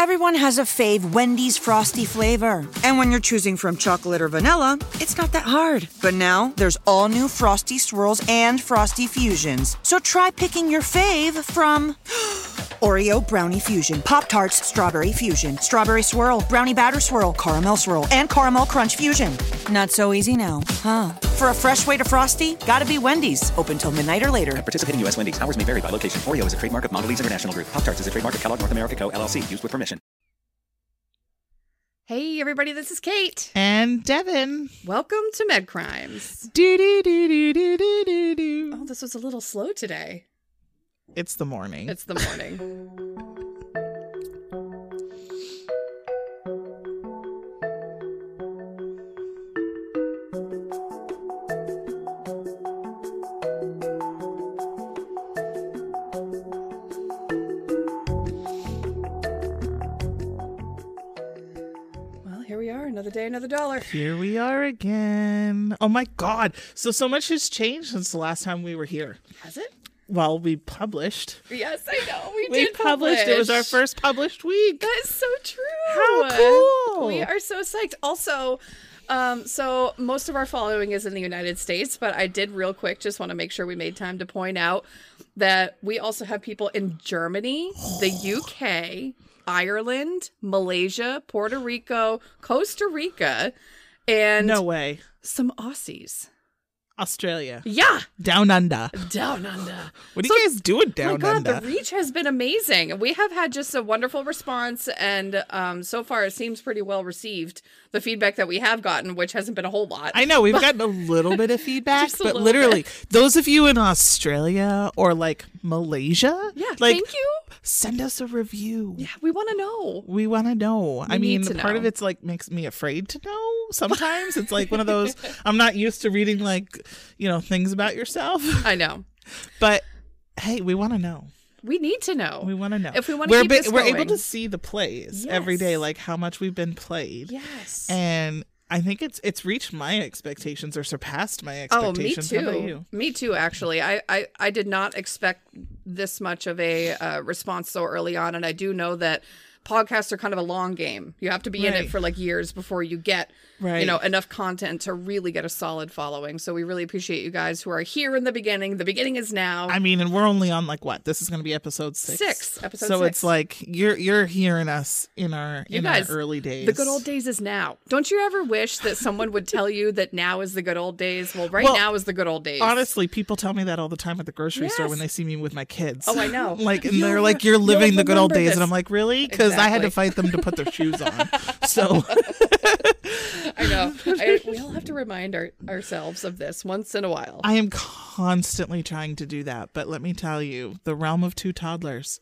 Everyone has a fave Wendy's Frosty flavor. And when you're choosing from chocolate or vanilla, it's not that hard. But now, there's all new Frosty Swirls and Frosty Fusions. So try picking your fave from Oreo Brownie Fusion, Pop-Tarts Strawberry Fusion, Strawberry Swirl, Brownie Batter Swirl, Caramel Swirl, and Caramel Crunch Fusion. Not so easy now, huh? For a fresh way to Frosty, gotta be Wendy's. Open till midnight or later. At participating U.S. Wendy's, hours may vary by location. Oreo is a trademark of Mondelez International Group. Pop-Tarts is a trademark of Kellogg North America Co., LLC. Used with permission. Hey, everybody, this is Kate. And Devin. Welcome to Med Crimes. Do-do-do-do-do-do-do. Oh, this was a little slow today. It's the morning. It's the morning. Another day, another dollar. Here we are again. Oh my God. So much has changed since the last time we were here. Has it? Well, we published. Yes, I know. We did publish. It was our first published week. That is so true. How cool. We are so psyched. Also, so most of our following is in the United States, but I did real quick just want to make sure we made time to point out that we also have people in Germany, the UK, Ireland, Malaysia, Puerto Rico, Costa Rica, and no way, some Aussies. Australia. Yeah. Down under. Down under. What are you guys doing down under? Oh my God, under? the reach has been amazing. We have had just a wonderful response, and so far it seems pretty well received. The feedback that we have gotten, which hasn't been a whole lot. I know, we've gotten a little bit of feedback, but literally, bit. Those of you in Australia or like Malaysia, thank you. Send us a review. Yeah, we want to know. We want to know. I mean, part know. of it's like makes me afraid to know. Sometimes it's like one of those, I'm not used to reading like, things about yourself. I know. But hey, we want to know. We need to know. We want to know. If we want to keep this we're going. able to see the plays every day, like how much we've been played. Yes. And I think it's reached my expectations or surpassed my expectations. Oh, me too. How about you? Me too, actually. I did not expect this much of a response so early on, and I do know that podcasts are kind of a long game. You have to be in it for like years before you get enough content to really get a solid following. So we really appreciate you guys who are here in the beginning. The beginning is now. I mean, and we're only on like what? This is going to be episode 6. Episode 6. So it's like you're hearing us in our guys, our early days. The good old days is now. Don't you ever wish that someone would tell you that now is the good old days? Well, now is the good old days. Honestly, people tell me that all the time at the grocery store when they see me with my kids. Oh, I know. And they're like, "You're living the good old days," and I'm like, "Really?" Because I had to fight them to put their shoes on. So I know. We all have to remind ourselves of this once in a while. I am constantly trying to do that, but let me tell you, the realm of 2 toddlers.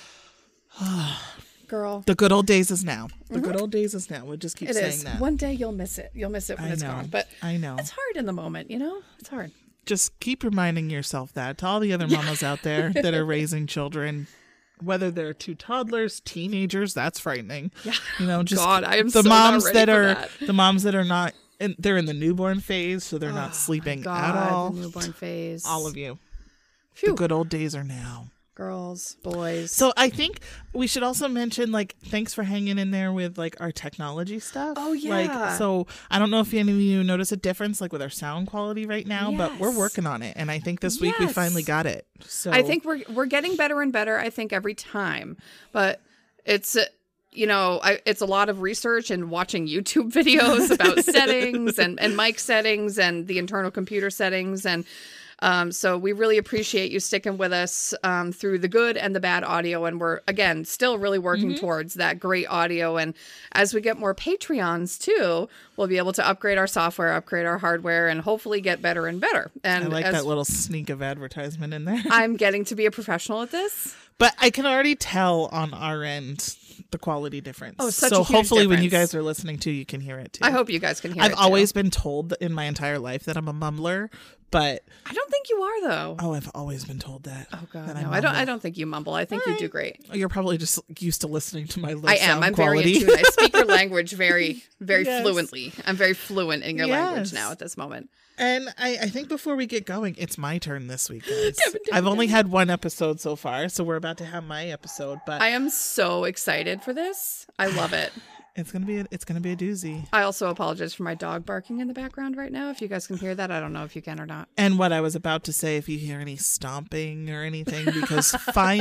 Girl. The good old days is now. The good old days is now. We'll just keep saying that. One day you'll miss it. You'll miss it when it's gone. But I know. It's hard in the moment, It's hard. Just keep reminding yourself that to all the other mamas out there that are raising children. Whether they're 2 toddlers, teenagers, that's frightening. Yeah. Just God, I am the so moms not ready that for are that. the moms that are not. They're in the newborn phase, so they're not sleeping at all. The newborn phase. All of you. Phew. The good old days are now. Girls, boys. So I think we should also mention, thanks for hanging in there with, our technology stuff. Oh, yeah. So I don't know if any of you notice a difference, with our sound quality right now, but we're working on it. And I think this week we finally got it. So I think we're getting better and better, I think, every time. But it's... it's a lot of research and watching YouTube videos about settings and mic settings and the internal computer settings. And so we really appreciate you sticking with us through the good and the bad audio. And we're, again, still really working towards that great audio. And as we get more Patreons, too, we'll be able to upgrade our software, upgrade our hardware, and hopefully get better and better. And I like that little sneak of advertisement in there. I'm getting to be a professional at this. But I can already tell on our end the quality difference. Oh, such a so huge hopefully when you difference. guys are listening too, you can hear it too. I hope you guys can hear it I've always been told in my entire life that I'm a mumbler, but I don't think you are though. Oh, I've always been told that. Oh God, that no, I don't think you mumble. I think you do great. You're probably just used to listening to my low I am. sound I'm quality. very in tune. I speak your language very, very Yes. fluently. I'm very fluent in your language Yes. now at this moment. And I think before we get going, it's my turn this week, guys. Devin, I've only had one episode so far, so we're about to have my episode. But I am so excited excited for this. I love it. It's gonna be a doozy. I also apologize for my dog barking in the background right now. If you guys can hear that, I don't know if you can or not. And what I was about to say, if you hear any stomping or anything, because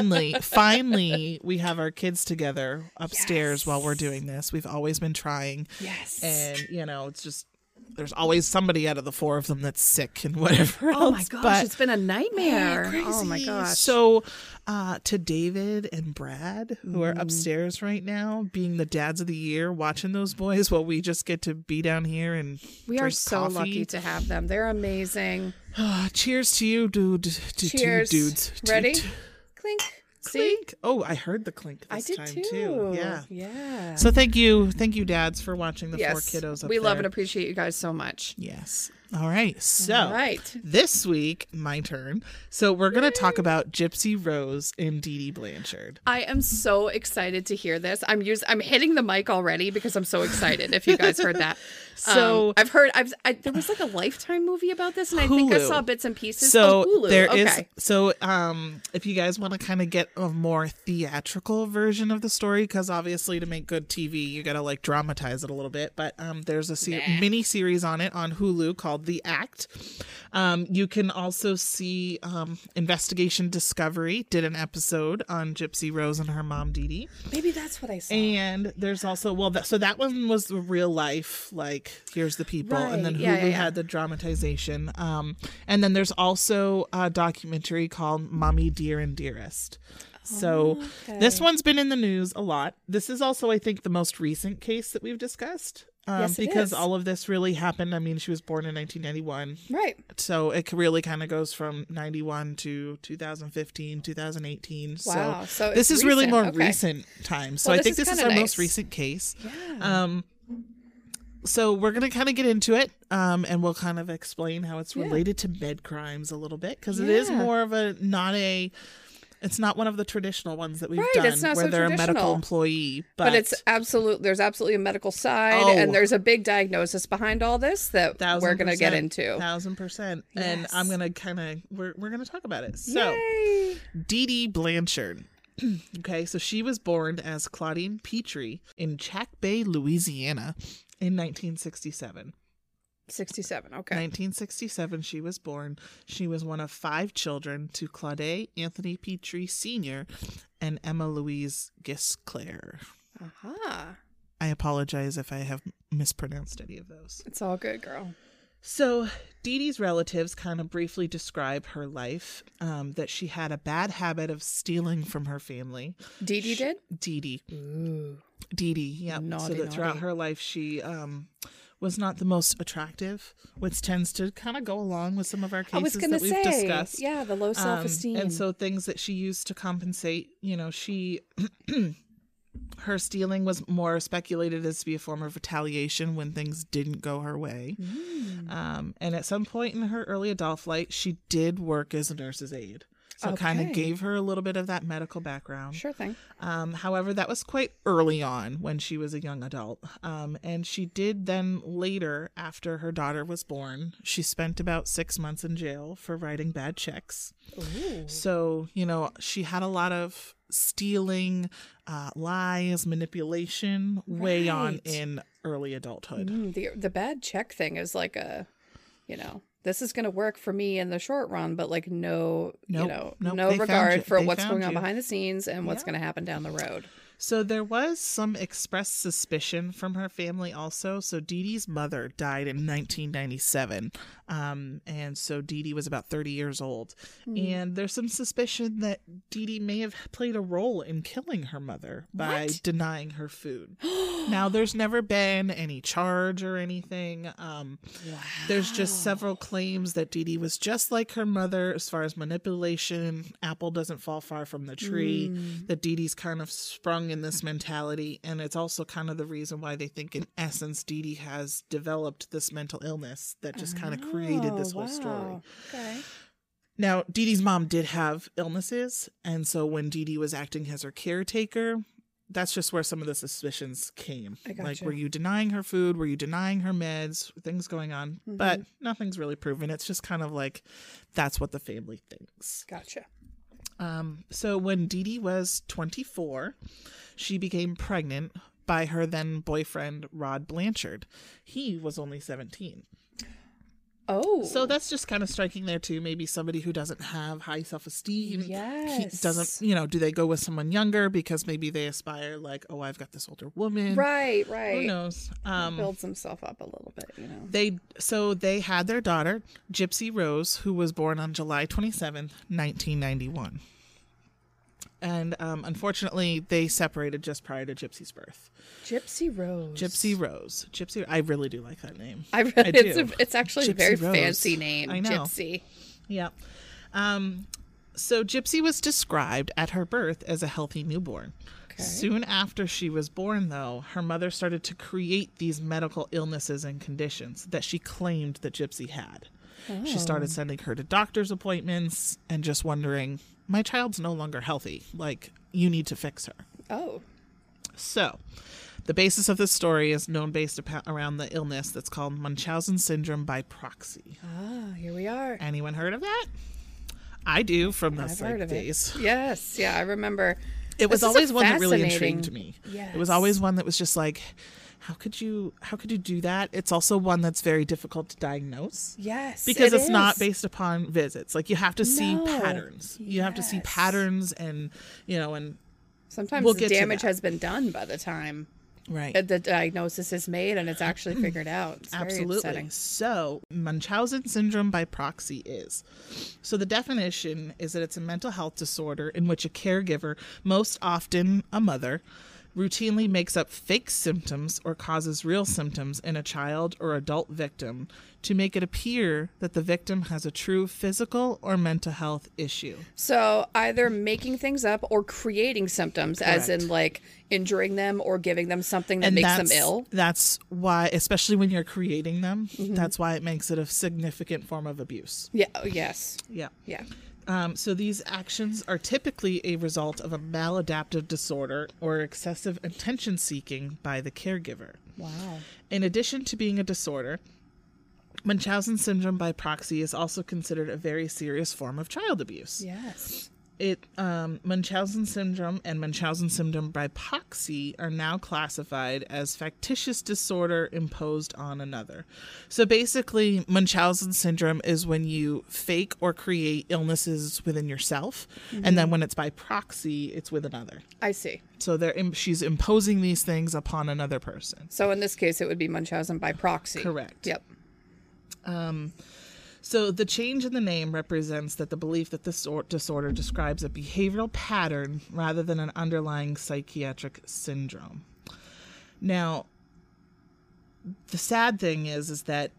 finally, we have our kids together upstairs while we're doing this. We've always been trying. Yes. And, it's just, there's always somebody out of the four of them that's sick and whatever else. Oh my gosh, But, it's been a nightmare. Oh my crazy. gosh. So, to David and Brad, who are upstairs right now, being the dads of the year, watching those boys while we just get to be down here and we are drink so coffee. lucky to have them. They're amazing. Cheers to you, dude. To Cheers. two dudes. Ready? Toot. Clink. Clink. Oh, I heard the clink I this did time too. Yeah. Yeah. So thank you, dads, for watching the yes, four kiddos up we there. love and appreciate you guys so much. Yes. All right. So All right. this week, my turn. So we're going to talk about Gypsy Rose and Dee Dee Blanchard. I am so excited to hear this. I'm hitting the mic already because I'm so excited. If you guys heard that, So I've heard. There was like a Lifetime movie about this, and I think I Hulu. saw bits and pieces. So Hulu. there is. Okay. So if you guys want to kind of get a more theatrical version of the story, because obviously to make good TV, you got to like dramatize it a little bit. But there's a mini series on it on Hulu called The Act. You can also see Investigation Discovery did an episode on Gypsy Rose and her mom Dee Dee. Maybe that's what I saw. And there's also so that one was the real life, like here's the people, and then Right. Hulu Yeah. had the dramatization. And then there's also a documentary called Mommy Dear and Dearest. So this one's been in the news a lot. This is also, I think, the most recent case that we've discussed. Yes, it because is. all of this really happened. I mean, she was born in 1991. Right. So it really kind of goes from 91 to 2015, 2018. Wow. So this it's is really recent. more Okay. recent times. So Well, I think this this is is our kinda most nice. recent case. Yeah. So we're going to kind of get into it, and we'll kind of explain how it's related to med crimes a little bit, because it is Yeah. more of it's not one of the traditional ones that we've Right, done it's not where so they're a medical traditional. employee. But there's absolutely a medical side, Oh. and there's a big diagnosis behind all this that we're going to get into. 1,000%. And Yes. I'm going to kind of, we're going to talk about it. So Yay! Dee Dee Blanchard. Okay, so she was born as Claudine Petrie in Chack Bay, Louisiana in 1967. 67. Okay. 1967, she was born. She was one of 5 children to Claude Anthony Petrie Sr. and Emma Louise Gisclair. Aha. I apologize if I have mispronounced any of those. It's all good, girl. So Dee Dee's relatives kind of briefly describe her life, that she had a bad habit of stealing from her family. Dee Dee did? Dee Dee. Ooh. Dee Dee, yeah. So Naughty, that throughout naughty. her life, she was not the most attractive, which tends to kind of go along with some of our I was cases going that to we've say, discussed. yeah, the low self-esteem. And so things that she used to compensate, she her stealing was more speculated as to be a form of retaliation when things didn't go her way. And at some point in her early adult life, she did work as a nurse's aide. So it kind of Okay. gave her a little bit of that medical background. Sure thing. However, that was quite early on when she was a young adult. And she did then later, after her daughter was born, she spent about 6 months in jail for writing bad checks. Ooh. So, she had a lot of stealing, lies, manipulation way on Right. in early adulthood. The bad check thing is like this is going to work for me in the short run, but like no Nope, no they found regard you. for They what's found going on you. behind the scenes and what's going to happen down the road. So there was some expressed suspicion from her family also. So Dee Dee's mother died in 1997. And so Dee Dee was about 30 years old. And there's some suspicion that Dee Dee may have played a role in killing her mother by denying her food. Now, there's never been any charge or anything. There's just several claims that Dee Dee was just like her mother as far as manipulation. Apple doesn't fall far from the tree. That Dee Dee's kind of sprung in this mentality. And it's also kind of the reason why they think, in essence, Dee Dee has developed this mental illness that just kind of created this whole story. Okay. Now, Dee Dee's mom did have illnesses. And so when Dee Dee was acting as her caretaker, that's just where some of the suspicions came. I gotcha. Like, were you denying her food? Were you denying her meds? Things going on. But nothing's really proven. It's just kind of like, that's what the family thinks. Gotcha. So when Dee Dee was 24, she became pregnant by her then boyfriend, Rod Blanchard. He was only 17. Oh. So that's just kind of striking there too. Maybe somebody who doesn't have high self-esteem. Yes. Doesn't, do they go with someone younger because maybe they aspire like, oh, I've got this older woman. Right. Who knows? Builds himself up a little bit, They had their daughter, Gypsy Rose, who was born on July 27th, 1991. And unfortunately, they separated just prior to Gypsy's birth. Gypsy Rose. I really do like that name. I do. It's actually Gypsy a very Rose. fancy name. I know. Gypsy. Yeah. So Gypsy was described at her birth as a healthy newborn. Okay. Soon after she was born, though, her mother started to create these medical illnesses and conditions that she claimed that Gypsy had. Oh. She started sending her to doctor's appointments and just wondering, my child's no longer healthy. Like, you need to fix her. Oh. So, the basis of this story is known based around the illness that's called Munchausen syndrome by proxy. Ah, here we are. Anyone heard of that? I do, from the I've heard of days. It. Yes, yeah, I remember. It was always one that really intrigued me. Yes. It was always one that was just like, how could you do that? It's also one that's very difficult to diagnose. Yes, because it's not based upon visits. Like, you have to see patterns. Yes. You have to see patterns, and sometimes the damage has been done by the time the diagnosis is made and it's actually figured out. It's Absolutely. Very upsetting. So, Munchausen syndrome by proxy is. So, the definition is that it's a mental health disorder in which a caregiver, most often a mother, routinely makes up fake symptoms or causes real symptoms in a child or adult victim to make it appear that the victim has a true physical or mental health issue. So either making things up or creating symptoms, Correct. as in like injuring them or giving them something that makes them ill. That's why, especially when you're creating them, that's why it makes it a significant form of abuse. Yeah. Yes. Yeah. Yeah. So these actions are typically a result of a maladaptive disorder or excessive attention seeking by the caregiver. Wow. In addition to being a disorder, Munchausen syndrome by proxy is also considered a very serious form of child abuse. Yes. Munchausen syndrome and Munchausen syndrome by proxy are now classified as factitious disorder imposed on another. So basically, Munchausen syndrome is when you fake or create illnesses within yourself, and then when it's by proxy, it's with another. I see. So she's imposing these things upon another person. So in this case, it would be Munchausen by proxy. Correct. Yep. So the change in the name represents that the belief that this disorder describes a behavioral pattern rather than an underlying psychiatric syndrome. Now, the sad thing is that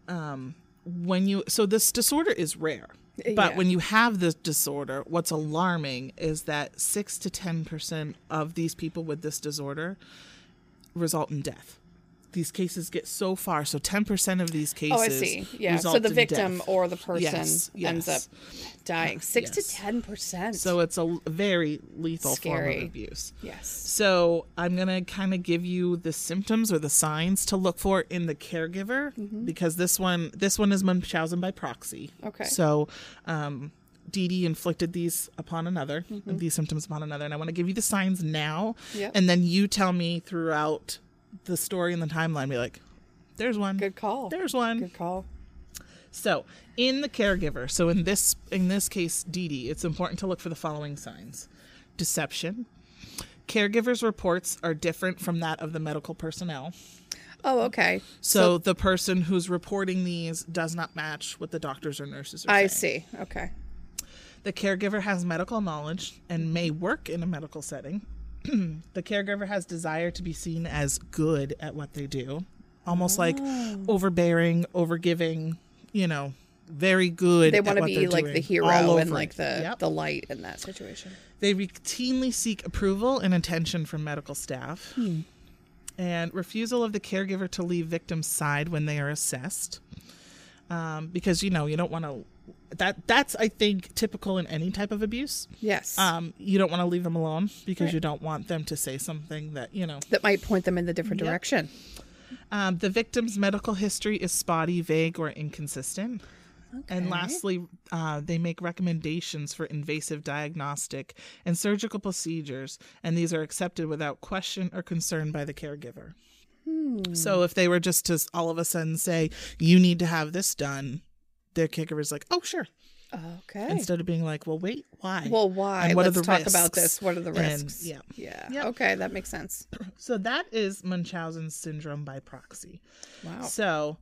this disorder is rare. But when you have this disorder, what's alarming is that 6 to 10% of these people with this disorder result in death. These cases get so far. So 10% of these cases. Oh, I see. Yeah. So the victim or the person ends up dying. 6 to 10%. So it's a very lethal form of abuse. Yes. So I'm going to kind of give you the symptoms or the signs to look for in the caregiver, because this one is Munchausen by proxy. Okay. So Dee Dee inflicted these upon another, these symptoms upon another. And I want to give you the signs now. Yep. And then you tell me throughout the story and the timeline, be like, there's one. Good call. There's one. Good call. So in the caregiver, so in this case, Dee Dee, it's important to look for the following signs: deception. Caregivers' reports are different from that of the medical personnel. Oh, okay. So the person who's reporting these does not match what the doctors or nurses are saying. I see. Okay. The caregiver has medical knowledge and may work in a medical setting. The caregiver has desire to be seen as good at what they do, almost like overbearing, overgiving, very good. They want to be like the hero and like the light in that situation. They routinely seek approval and attention from medical staff. And refusal of the caregiver to leave victims' side when they are assessed. Because, you don't want to... That's, I think, typical in any type of abuse. Yes. You don't want to leave them alone because you don't want them to say something that, that might point them in the different direction. The victim's medical history is spotty, vague, or inconsistent. And lastly, they make recommendations for invasive diagnostic and surgical procedures, and these are accepted without question or concern by the caregiver. So if they were just to all of a sudden say, you need to have this done, their caregiver is like, oh, sure. Okay. Instead of being like, well, wait, why? Well, why? And what Let's are the talk risks? about this. What are the risks? And, Yeah. Yep. Okay, that makes sense. So that is Munchausen syndrome by proxy. Wow. So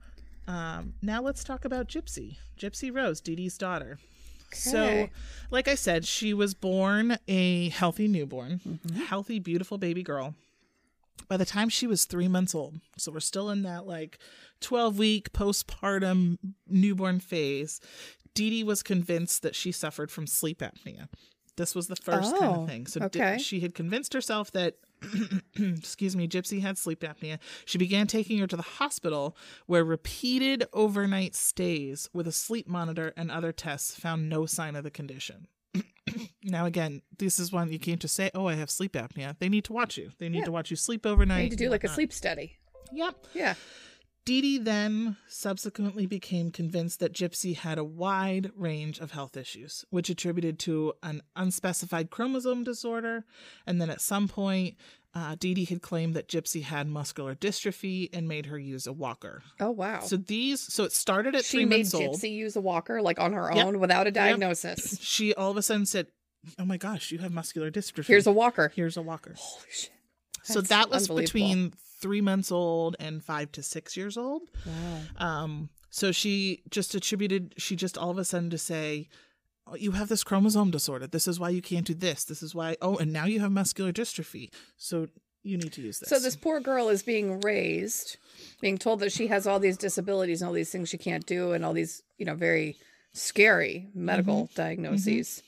now let's talk about Gypsy. Gypsy Rose, Dee Dee's daughter. So, Okay. like I said, she was born a healthy newborn, healthy, beautiful baby girl. By the time she was 3 months old, so we're still in that like 12-week postpartum newborn phase, Dee Dee was convinced that she suffered from sleep apnea. This was the first kind of thing. So okay. she had convinced herself that, excuse me, Gypsy had sleep apnea. She began taking her to the hospital, where repeated overnight stays with a sleep monitor and other tests found no sign of the condition. Now, again, this is when you can't just say, oh, I have sleep apnea. They need to watch you. They need to watch you sleep overnight. I need to do and like a whatnot. sleep study. Yep. Yeah. Dee Dee then subsequently became convinced that Gypsy had a wide range of health issues, which attributed to an unspecified chromosome disorder. And then at some point, Dee Dee had claimed that Gypsy had muscular dystrophy and made her use a walker. Oh, wow. So it started at She 3 made months old. Gypsy use a walker like on her Yep. own without a diagnosis. She all of a sudden said, oh my gosh, you have muscular dystrophy. Here's a walker. Here's a walker. Holy shit. So That's that was unbelievable. between 3 months old and 5 to 6 years old. Wow. So she just all of a sudden to say, oh, you have this chromosome disorder. This is why you can't do this. This is why, and now you have muscular dystrophy. So you need to use this. So this poor girl is being raised, being told that she has all these disabilities and all these things she can't do and all these, very scary medical diagnoses.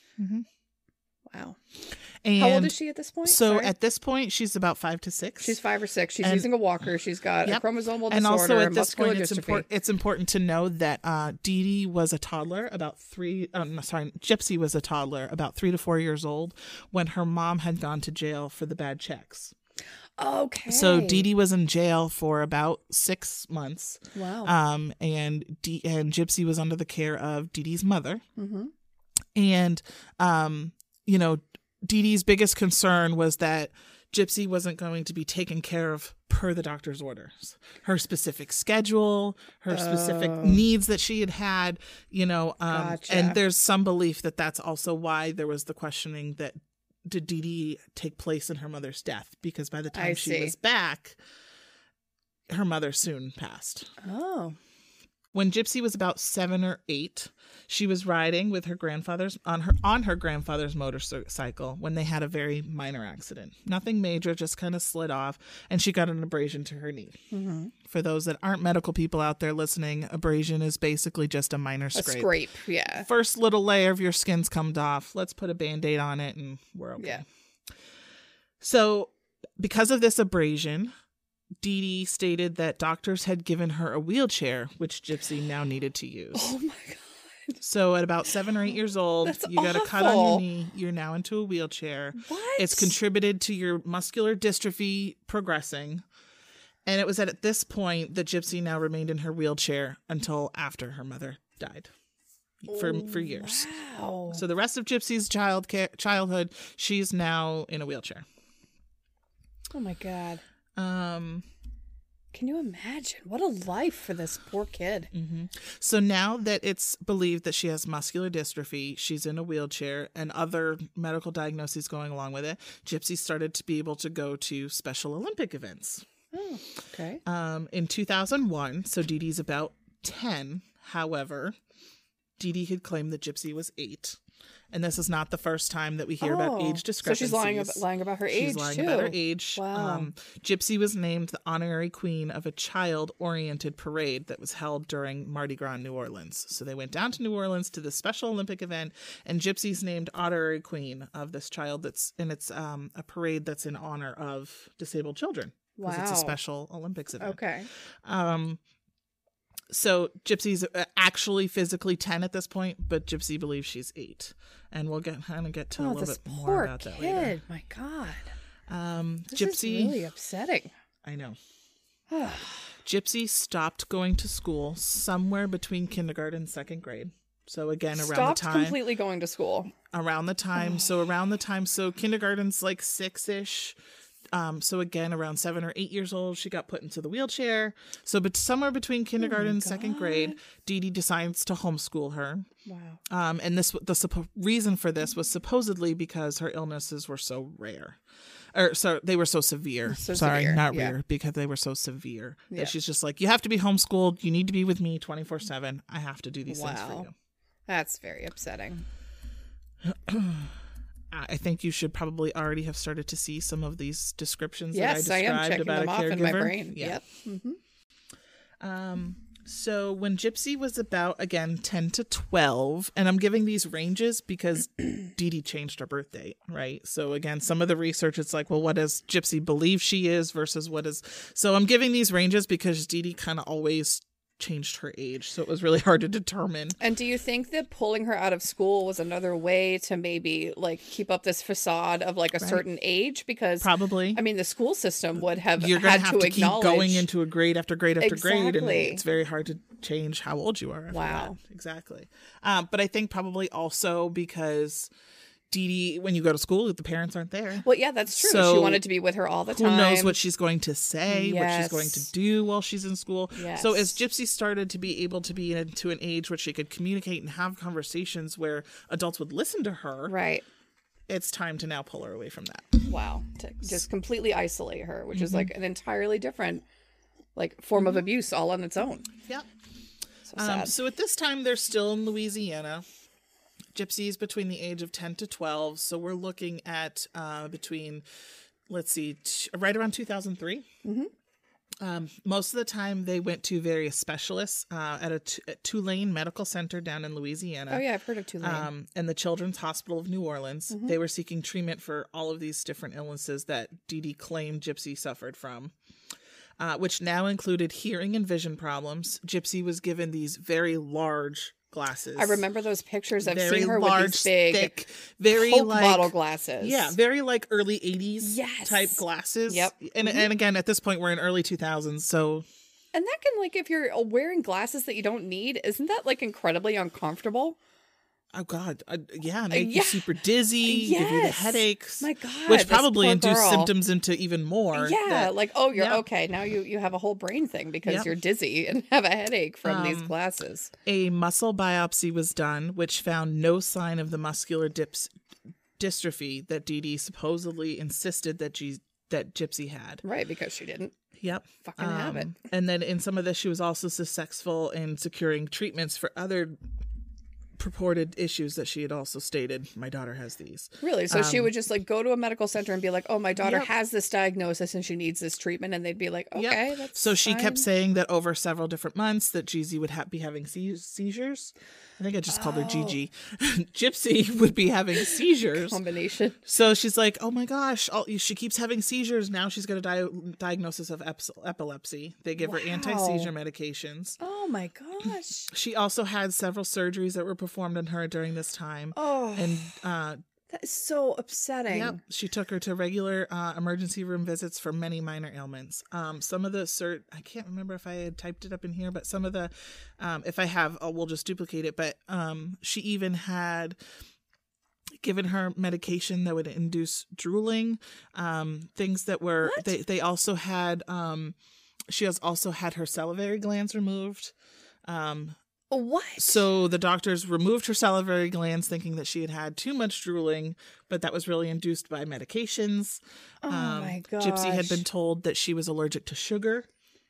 Wow. And How old is she at this point? So Sorry. at this point, she's about 5 to 6. She's 5 or 6. She's And- using a walker. She's got a chromosomal disorder, and also at this muscular point, dystrophy. it's important to know that Dee Dee was a toddler Gypsy was a toddler about 3 to 4 years old when her mom had gone to jail for the bad checks. Okay. So Dee Dee was in jail for about 6 months. Wow. And Gypsy was under the care of Dee Dee's mother. Mm-hmm. And Dee Dee's biggest concern was that Gypsy wasn't going to be taken care of per the doctor's orders. Her specific schedule, her specific needs that she had, Gotcha. and there's some belief that that's also why there was the questioning that did Dee Dee take place in her mother's death? Because by the time she see. was back, her mother soon passed. Oh. When Gypsy was about 7 or 8, she was riding with her grandfather's on her grandfather's motorcycle when they had a very minor accident. Nothing major, just kind of slid off, and she got an abrasion to her knee. Mm-hmm. For those that aren't medical people out there listening, abrasion is basically just a minor A scrape. scrape, yeah. First little layer of your skin's come off. Let's put a Band-Aid on it, and we're okay. Yeah. So, because of this abrasion, Dee Dee stated that doctors had given her a wheelchair, which Gypsy now needed to use. Oh my God. So at about 7 or 8 years old, That's you got a cut on awful. your knee. You're now into a wheelchair. What? It's contributed to your muscular dystrophy progressing. And it was at this point that Gypsy now remained in her wheelchair until after her mother died for years. Wow. So the rest of Gypsy's childhood, she's now in a wheelchair. Oh my God. Um, Can you imagine? What a life for this poor kid. So now that it's believed that she has muscular dystrophy, she's in a wheelchair, and other medical diagnoses going along with it, Gypsy started to be able to go to Special Olympic events. Oh, okay. In 2001, so Dee Dee's about 10, however, Dee Dee had claimed that Gypsy was 8. And this is not the first time that we hear about age So discrepancies. she's lying about her age, She's lying too. about her age. Wow. Gypsy was named the honorary queen of a child-oriented parade that was held during Mardi Gras in New Orleans. So they went down to New Orleans to the Special Olympic event, and Gypsy's named honorary queen of this child it's a parade that's in honor of disabled children. Because it's a Wow. Special Olympics event. Okay. So Gypsy's actually physically 10 at this point, but Gypsy believes she's 8. And we'll get to a little this bit more poor about that kid. later. My God. This Gypsy, is really upsetting. I know. Gypsy stopped going to school somewhere between kindergarten and second grade. So again, Stopped completely going to school. So kindergarten's like 6-ish. So again, around 7 or 8 years old, she got put into the wheelchair. So, but somewhere between kindergarten and second grade, Dee Dee decides to homeschool her. Wow. And the reason for this was supposedly because her illnesses were so rare. Or so they were so severe. Rare, because they were so severe. That she's just like, you have to be homeschooled. You need to be with me 24/7. I have to do these things for you. That's very upsetting. I think you should probably already have started to see some of these descriptions that I Yes, I described am checking about them a off caregiver. in my brain. Yeah. Yep. Mm-hmm. So when Gypsy was about, again, 10 to 12, and I'm giving these ranges because Dee Dee changed her birth date, right? So again, some of the research, it's like, well, what does Gypsy believe she is versus what is... So I'm giving these ranges because Dee Dee kind of always changed her age, so it was really hard to determine. And do you think that pulling her out of school was another way to maybe like keep up this facade of like a certain age? Because probably, I mean, the school system would have you're gonna have to keep acknowledge going into a grade after grade after grade, and Exactly. it's very hard to change how old you are after Wow. that. Exactly. But I think probably also because Dee Dee, when you go to school, the parents aren't there. Well, yeah, that's true. So she wanted to be with her all the Who time. knows what she's going to say, what she's going Yes. to do while she's in school. Yes. So as Gypsy started to be able to be into an age where she could communicate and have conversations where adults would listen to her, Right. it's time to now pull her away from that. Wow. To just completely isolate her, which Mm-hmm. is like an entirely different like form of abuse all on its own. Yep. So sad. So at this time, they're still in Louisiana. Gypsy's between the age of 10 to 12. So we're looking at between, let's see, right around 2003. Mm-hmm. Most of the time, they went to various specialists at Tulane Medical Center down in Louisiana. Oh, yeah, I've heard of Tulane. And the Children's Hospital of New Orleans. They were seeking treatment for all of these different illnesses that Dee Dee claimed Gypsy suffered from. Which now included hearing and vision problems. Gypsy was given these very large glasses. I remember those pictures. I've very seen her large, with these big, thick, very Coke like bottle glasses. Yeah, very like early 80s Yes. type glasses. Yep. And again, at this point, we're in early 2000s, so And that can, like, if you're wearing glasses that you don't need, isn't that, like, incredibly uncomfortable? oh god, yeah, make you yeah. super dizzy, give you the Yes. headaches. My God, which this probably poor induce girl. symptoms into even more. Yeah, that- like, oh, you're yeah. okay. Now you have a whole brain thing because Yep. you're dizzy and have a headache from these glasses. A muscle biopsy was done, which found no sign of the muscular dystrophy that Dee Dee supposedly insisted that Gypsy had. Right, because she didn't Yep. fucking have it. And then in some of this, she was also successful in securing treatments for other purported issues that she had also stated. My daughter has these. Really? So she would just, like, go to a medical center and be like, oh, my daughter Yep. has this diagnosis and she needs this treatment. And they'd be like, okay, Yep. that's So she kept fine. saying that over several different months that Gigi would be having seizures. I think I just called her Gigi. Gypsy would be having seizures. Combination. So she's like, oh my gosh, she keeps having seizures. Now she's got a diagnosis of epilepsy. They give her anti-seizure medications. Oh, my gosh. She also had several surgeries that were performed on her during this time. Oh, And that is so upsetting. yep, she took her to regular emergency room visits for many minor ailments. Some of the I can't remember if I had typed it up in here, but some of the, if I have, we'll just duplicate it. But she even had given her medication that would induce drooling, things that were, they also had, she has also had her salivary glands removed. What? So the doctors removed her salivary glands thinking that she had had too much drooling, but that was really induced by medications. Oh my gosh. Gypsy had been told that she was allergic to sugar.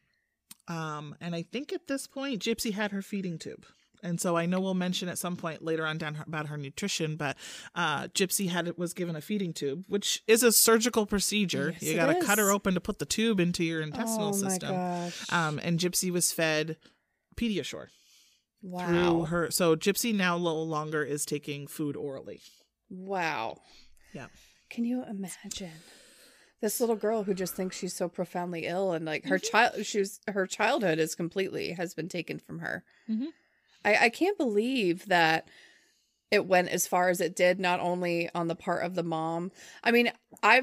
And I think at this point, Gypsy had her feeding tube. And so I know we'll mention at some point later on down about her nutrition, but Gypsy was given a feeding tube, which is a surgical procedure. Yes, You it got to cut her is. open to put the tube into your intestinal Oh my system. gosh. And Gypsy was fed Pediasure. Wow. Through her, so Gypsy now no longer is taking food orally. Wow. Yeah. Can you imagine this little girl who just thinks she's so profoundly ill and like her her childhood has been taken from her. Mhm. I can't believe that it went as far as it did, not only on the part of the mom. I mean,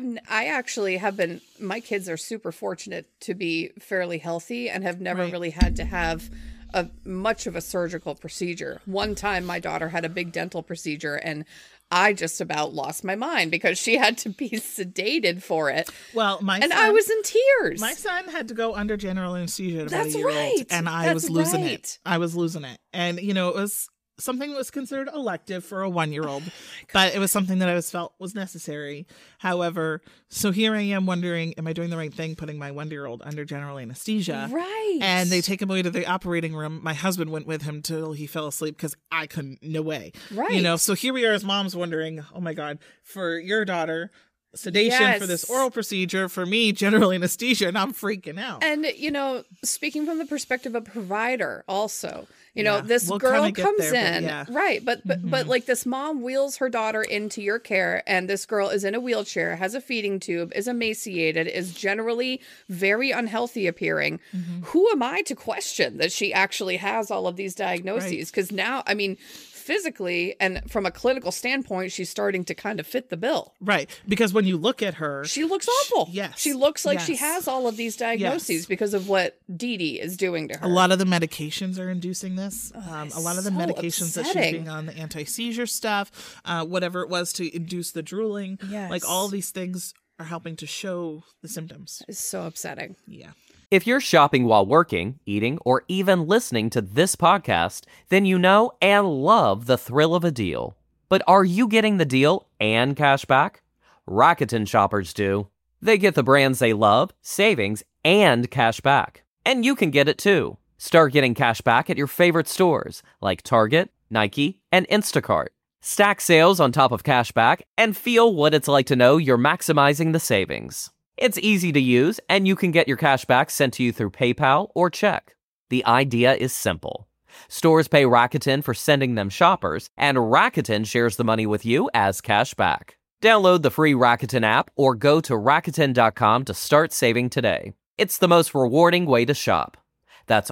I actually have been, my kids are super fortunate to be fairly healthy and have never really had to have much of a surgical procedure. One time my daughter had a big dental procedure and I just about lost my mind because she had to be sedated for it. Well, I was in tears. My son had to go under general anesthesia at about That's a year right. old, and I That's was losing right. it. I was losing it. And, you know, it was something that was considered elective for a 1-year-old, but it was something that I felt was necessary. However, so here I am wondering, am I doing the right thing putting my 1-year-old under general anesthesia? Right. And they take him away to the operating room. My husband went with him till he fell asleep because I couldn't, no way. Right. You know, so here we are as moms wondering, oh my God, for your daughter, sedation for this oral procedure, for me, general anesthesia, and I'm freaking out. And, you know, speaking from the perspective of a provider also, you know, this we'll girl kinda get comes there, in, but yeah. right. But like this mom wheels her daughter into your care and this girl is in a wheelchair, has a feeding tube, is emaciated, is generally very unhealthy appearing. Who am I to question that she actually has all of these diagnoses? Because now, I mean, physically and from a clinical standpoint, she's starting to kind of fit the bill. Right. Because when you look at her, She looks awful. Yes. She looks like she Yes. has all of these diagnoses Yes. because of what Dee Dee is doing to her. a lot of the medications are inducing this. A lot of the so medications that she's upsetting. being on, the anti-seizure stuff, whatever it was to induce the drooling, like all these things are helping to show the symptoms. It's so upsetting. Yeah. If you're shopping while working, eating, or even listening to this podcast, then you know and love the thrill of a deal. But are you getting the deal and cash back? Rakuten shoppers do. They get the brands they love, savings, and cash back. And you can get it too. Start getting cash back at your favorite stores like Target, Nike, and Instacart. Stack sales on top of cash back and feel what it's like to know you're maximizing the savings. It's easy to use, and you can get your cash back sent to you through PayPal or check. The idea is simple. Stores pay Rakuten for sending them shoppers, and Rakuten shares the money with you as cash back. Download the free Rakuten app or go to Rakuten.com to start saving today. It's the most rewarding way to shop. That's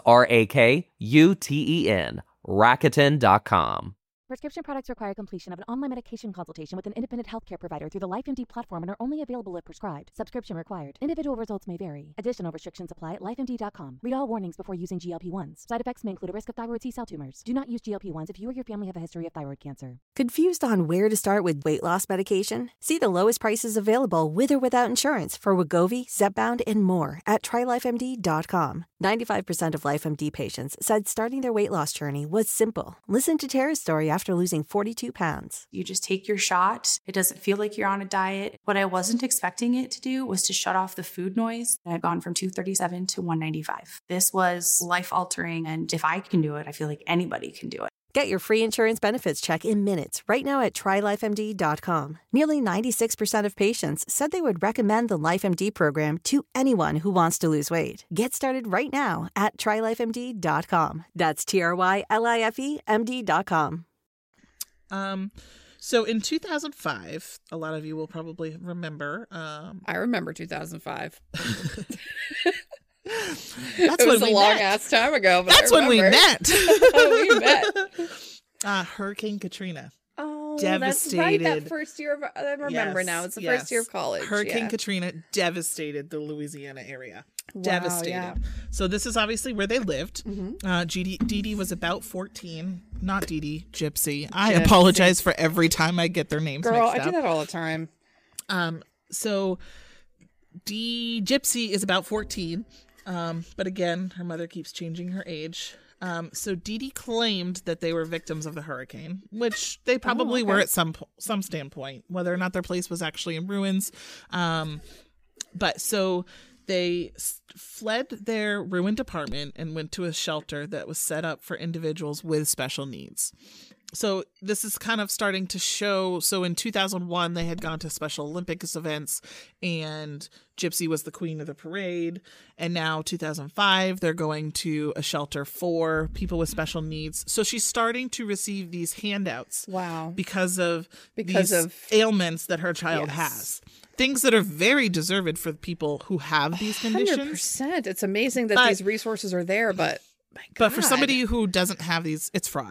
RAKUTEN, Rakuten.com. Prescription products require completion of an online medication consultation with an independent healthcare provider through the LifeMD platform and are only available if prescribed. Subscription required. Individual results may vary. Additional restrictions apply at lifemd.com. Read all warnings before using GLP-1s. Side effects may include a risk of thyroid C-cell tumors. Do not use GLP-1s if you or your family have a history of thyroid cancer. Confused on where to start with weight loss medication? See the lowest prices available with or without insurance for Wegovy, Zepbound, and more at TryLifeMD.com. 95% of LifeMD patients said starting their weight loss journey was simple. Listen to Tara's story after losing 42 pounds. You just take your shot. It doesn't feel like you're on a diet. What I wasn't expecting it to do was to shut off the food noise. I had gone from 237 to 195. This was life-altering, and if I can do it, I feel like anybody can do it. Get your free insurance benefits check in minutes right now at TryLifeMD.com. Nearly 96% of patients said they would recommend the LifeMD program to anyone who wants to lose weight. Get started right now at TryLifeMD.com. That's TryLifeMD.com. So in 2005, a lot of you will probably remember. I remember 2005. That's It was when a we long met. ass time ago. But That's I when we remember. met. We met. Hurricane Katrina. Oh, Devastated. That's right. That first year of, I remember Yes, now. It's the yes. first year of college. Hurricane yeah. Katrina devastated the Louisiana area. Wow, Devastated. yeah. So this is obviously where they lived. Dee Dee was about 14. Not Dee Dee, Gypsy. I apologize for every time I get their names Girl, mixed I up. do that all the time. So Gypsy is about 14. But again, her mother keeps changing her age. So Dee Dee claimed that they were victims of the hurricane, which they probably were at some standpoint, whether or not their place was actually in ruins. But so they fled their ruined apartment and went to a shelter that was set up for individuals with special needs. So this is kind of starting to show. So in 2001, they had gone to Special Olympics events and Gypsy was the queen of the parade. And now 2005, they're going to a shelter for people with special needs. So she's starting to receive these handouts. Wow. Because of Because these of- ailments that her child has. Things that are very deserved for people who have these conditions. 100%. It's amazing that But- these resources are there, but my But for God. somebody who doesn't have these, it's fraud.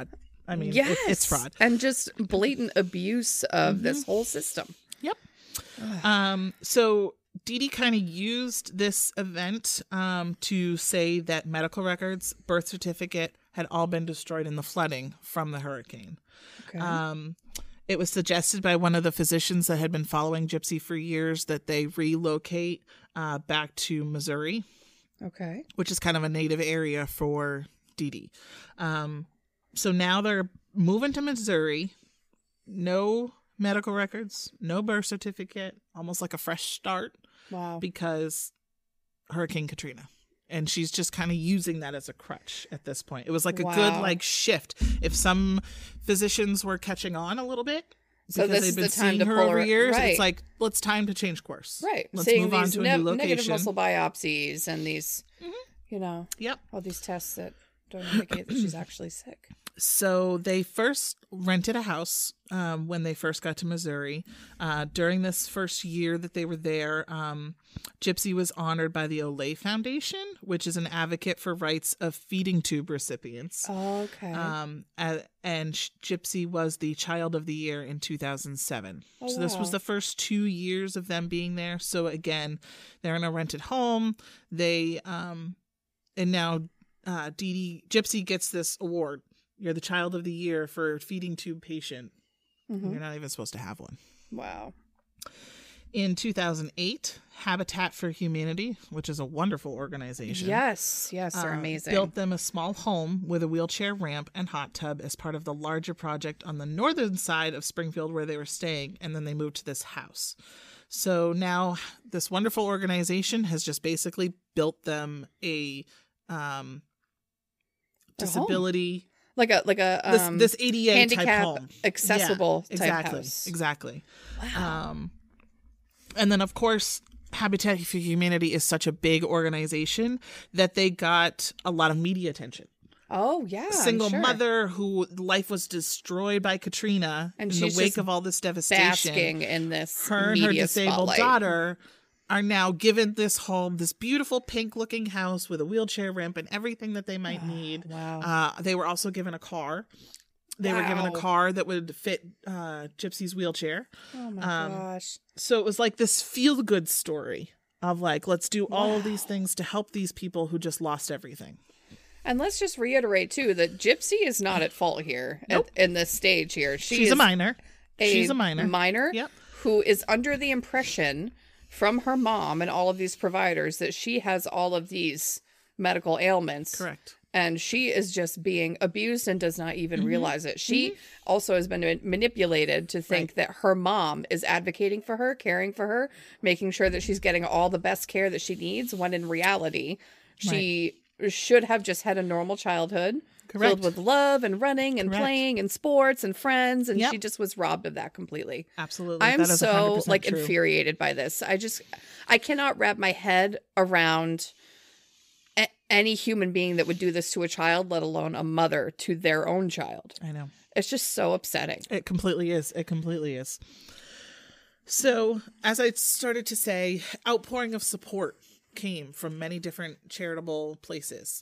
I mean, Yes. it's fraud. And just blatant abuse of this whole system. Yep. So Dee Dee kind of used this event to say that medical records, birth certificate had all been destroyed in the flooding from the hurricane. Okay. It was suggested by one of the physicians that had been following Gypsy for years that they relocate back to Missouri, Okay. which is kind of a native area for Dee Dee. So now they're moving to Missouri. No medical records, no birth certificate, almost like a fresh start Wow. because Hurricane Katrina. And she's just kind of using that as a crutch at this point. It was like a good Wow. like shift. If some physicians were catching on a little bit So because this they've is been the time seeing to her pull over her- years, right. it's like, let's time to change course. Right. Let's Seeing move on these to a new negative location. muscle biopsies and these, you know, Yep. all these tests that don't indicate that she's actually sick. So they first rented a house when they first got to Missouri. During this first year that they were there, Gypsy was honored by the Olay Foundation, which is an advocate for rights of feeding tube recipients. Okay. And Gypsy was the Child of the Year in 2007. Oh, so this was wow. the first 2 years of them being there. So again, they're in a rented home. They and now Gypsy gets this award. You're the Child of the Year for feeding tube patient. You're not even supposed to have one. Wow. In 2008, Habitat for Humanity, which is a wonderful organization, Yes. Yes. They're amazing. built them a small home with a wheelchair ramp and hot tub as part of the larger project on the northern side of Springfield where they were staying, and then they moved to this house. So now this wonderful organization has just basically built them a disability, like a this ADA type handicap home, accessible Yeah, type exactly, house. exactly. And then of course, Habitat for Humanity is such a big organization that they got a lot of media attention. Oh yeah. Single sure. mother who life was destroyed by Katrina And in the she's wake just of all this devastation. basking in this Her and media her disabled spotlight. daughter are now given this home, this beautiful pink looking house with a wheelchair ramp and everything that they might need. Wow. They were also given a car. They were given a Wow. car that would fit Gypsy's wheelchair. Oh my gosh. So it was like this feel good story of like, let's do all of these things to help these people who just lost everything. And let's just reiterate too that Gypsy is not at fault here in this stage here. She's a minor. She's a minor. Minor Yep. who is under the impression from her mom and all of these providers that she has all of these medical ailments. Correct. And she is just being abused and does not even realize it. She also has been manipulated to think that her mom is advocating for her, caring for her, making sure that she's getting all the best care that she needs, when in reality, she should have just had a normal childhood. Correct. Filled with love and running and Correct. playing and sports and friends. And Yep. she just was robbed of that completely. Absolutely. I'm That is so 100% like true. infuriated by this. I cannot wrap my head around any human being that would do this to a child, let alone a mother to their own child. I know. It's just so upsetting. It completely is. It completely is. So, as I started to say, outpouring of support came from many different charitable places.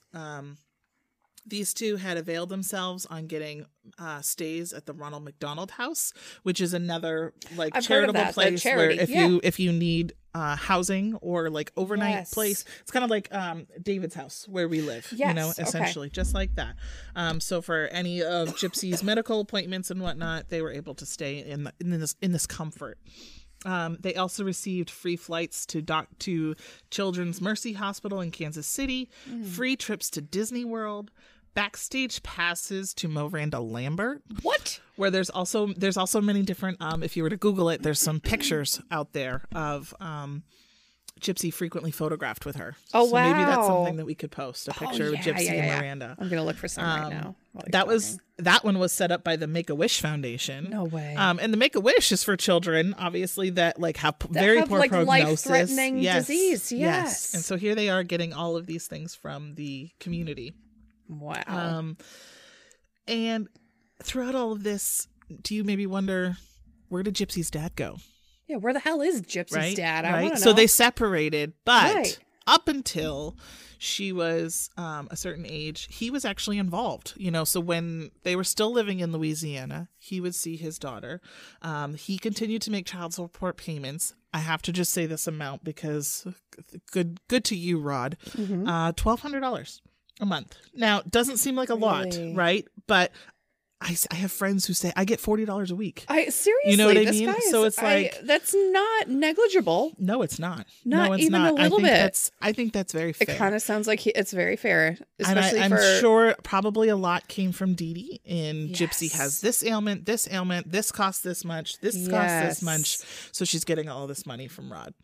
These two had availed themselves on getting stays at the Ronald McDonald House, which is another like I've heard of charitable that, the place charity, where if you need housing or like overnight Yes. place, it's kind of like David's house where we live. You Yes, know, okay. essentially just like that. So for any of Gypsy's medical appointments and whatnot, they were able to stay in this comfort. They also received free flights to Children's Mercy Hospital in Kansas City, free trips to Disney World, backstage passes to Miranda Lambert. What? Where there's also many different. If you were to Google it, there's some pictures out there of Gypsy frequently photographed with her. Oh, so maybe that's wow. something that we could post, a picture with Gypsy and Miranda. I'm gonna look for some right now. while you're talking. That one was set up by the Make-A-Wish Foundation. No way. And the Make-A-Wish is for children, obviously, that like have very have, poor like, prognosis, life-threatening disease. Yes. And so here they are getting all of these things from the community. Wow. And throughout all of this, do you maybe wonder, where did Gypsy's dad go? Yeah, where the hell is Gypsy's Right? dad? I right. want to know. So they separated, but Right. up until she was a certain age, he was actually involved. So when they were still living in Louisiana, he would see his daughter. He continued to make child support payments. I have to just say this amount because good to you, Rod. $1,200 a month. Now, it doesn't seem like a lot, right? But I have friends who say I get $40 a week. Seriously, you know what I this mean? guy is, So it's like that's not negligible. No, it's not. Not no, it's even not. a little bit. I think that's very fair. It kind of sounds like it's very fair, and especially I'm for. sure probably a lot came from Dee Dee. And Gypsy has this ailment, this costs this much, this costs this much. So she's getting all this money from Rod.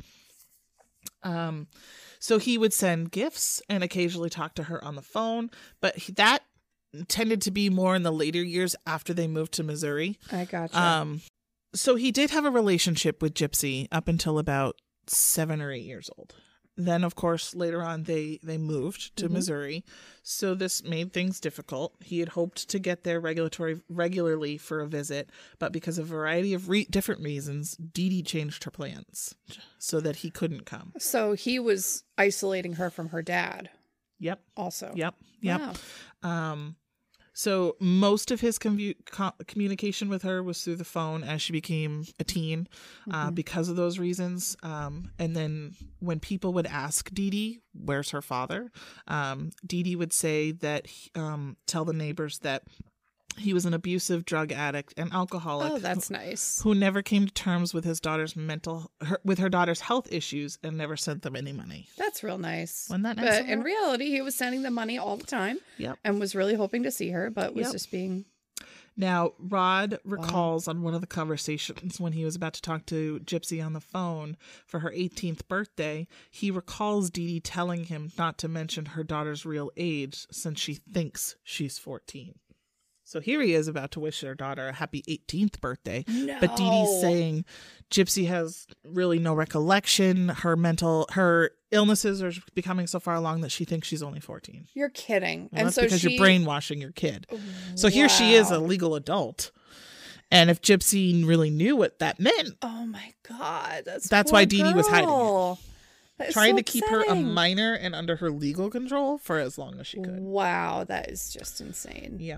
So he would send gifts and occasionally talk to her on the phone, but that tended to be more in the later years after they moved to Missouri. I gotcha. So he did have a relationship with Gypsy up until about 7 or 8 years old. Then, of course, later on, they moved to Missouri. So this made things difficult. He had hoped to get there regularly for a visit, but because of a variety of different reasons, Dee Dee changed her plans so that he couldn't come. So he was isolating her from her dad. Yep. Also. Yep. Wow. So most of his communication with her was through the phone as she became a teen because of those reasons. And then when people would ask Dee Dee, where's her father? Dee Dee would say that, tell the neighbors that he was an abusive drug addict and alcoholic. Oh, that's nice. Who never came to terms with his daughter's her daughter's health issues and never sent them any money. That's real nice. Wasn't that nice? But in reality, he was sending them money all the time. Yep. And was really hoping to see her, but was just being. Now, Rod recalls on one of the conversations when he was about to talk to Gypsy on the phone for her 18th birthday, he recalls Dee Dee telling him not to mention her daughter's real age since she thinks she's 14. So here he is about to wish their daughter a happy 18th birthday. No. But Dee Dee's saying Gypsy has really no recollection. Her illnesses are becoming so far along that she thinks she's only 14. You're kidding. Well, and that's so because you're brainwashing your kid. So here she is, a legal adult. And if Gypsy really knew what that meant. Oh my God. That's why Dee Dee was hiding it. Trying so to keep her a upsetting. minor and under her legal control for as long as she could. Wow, that is just insane. Yeah.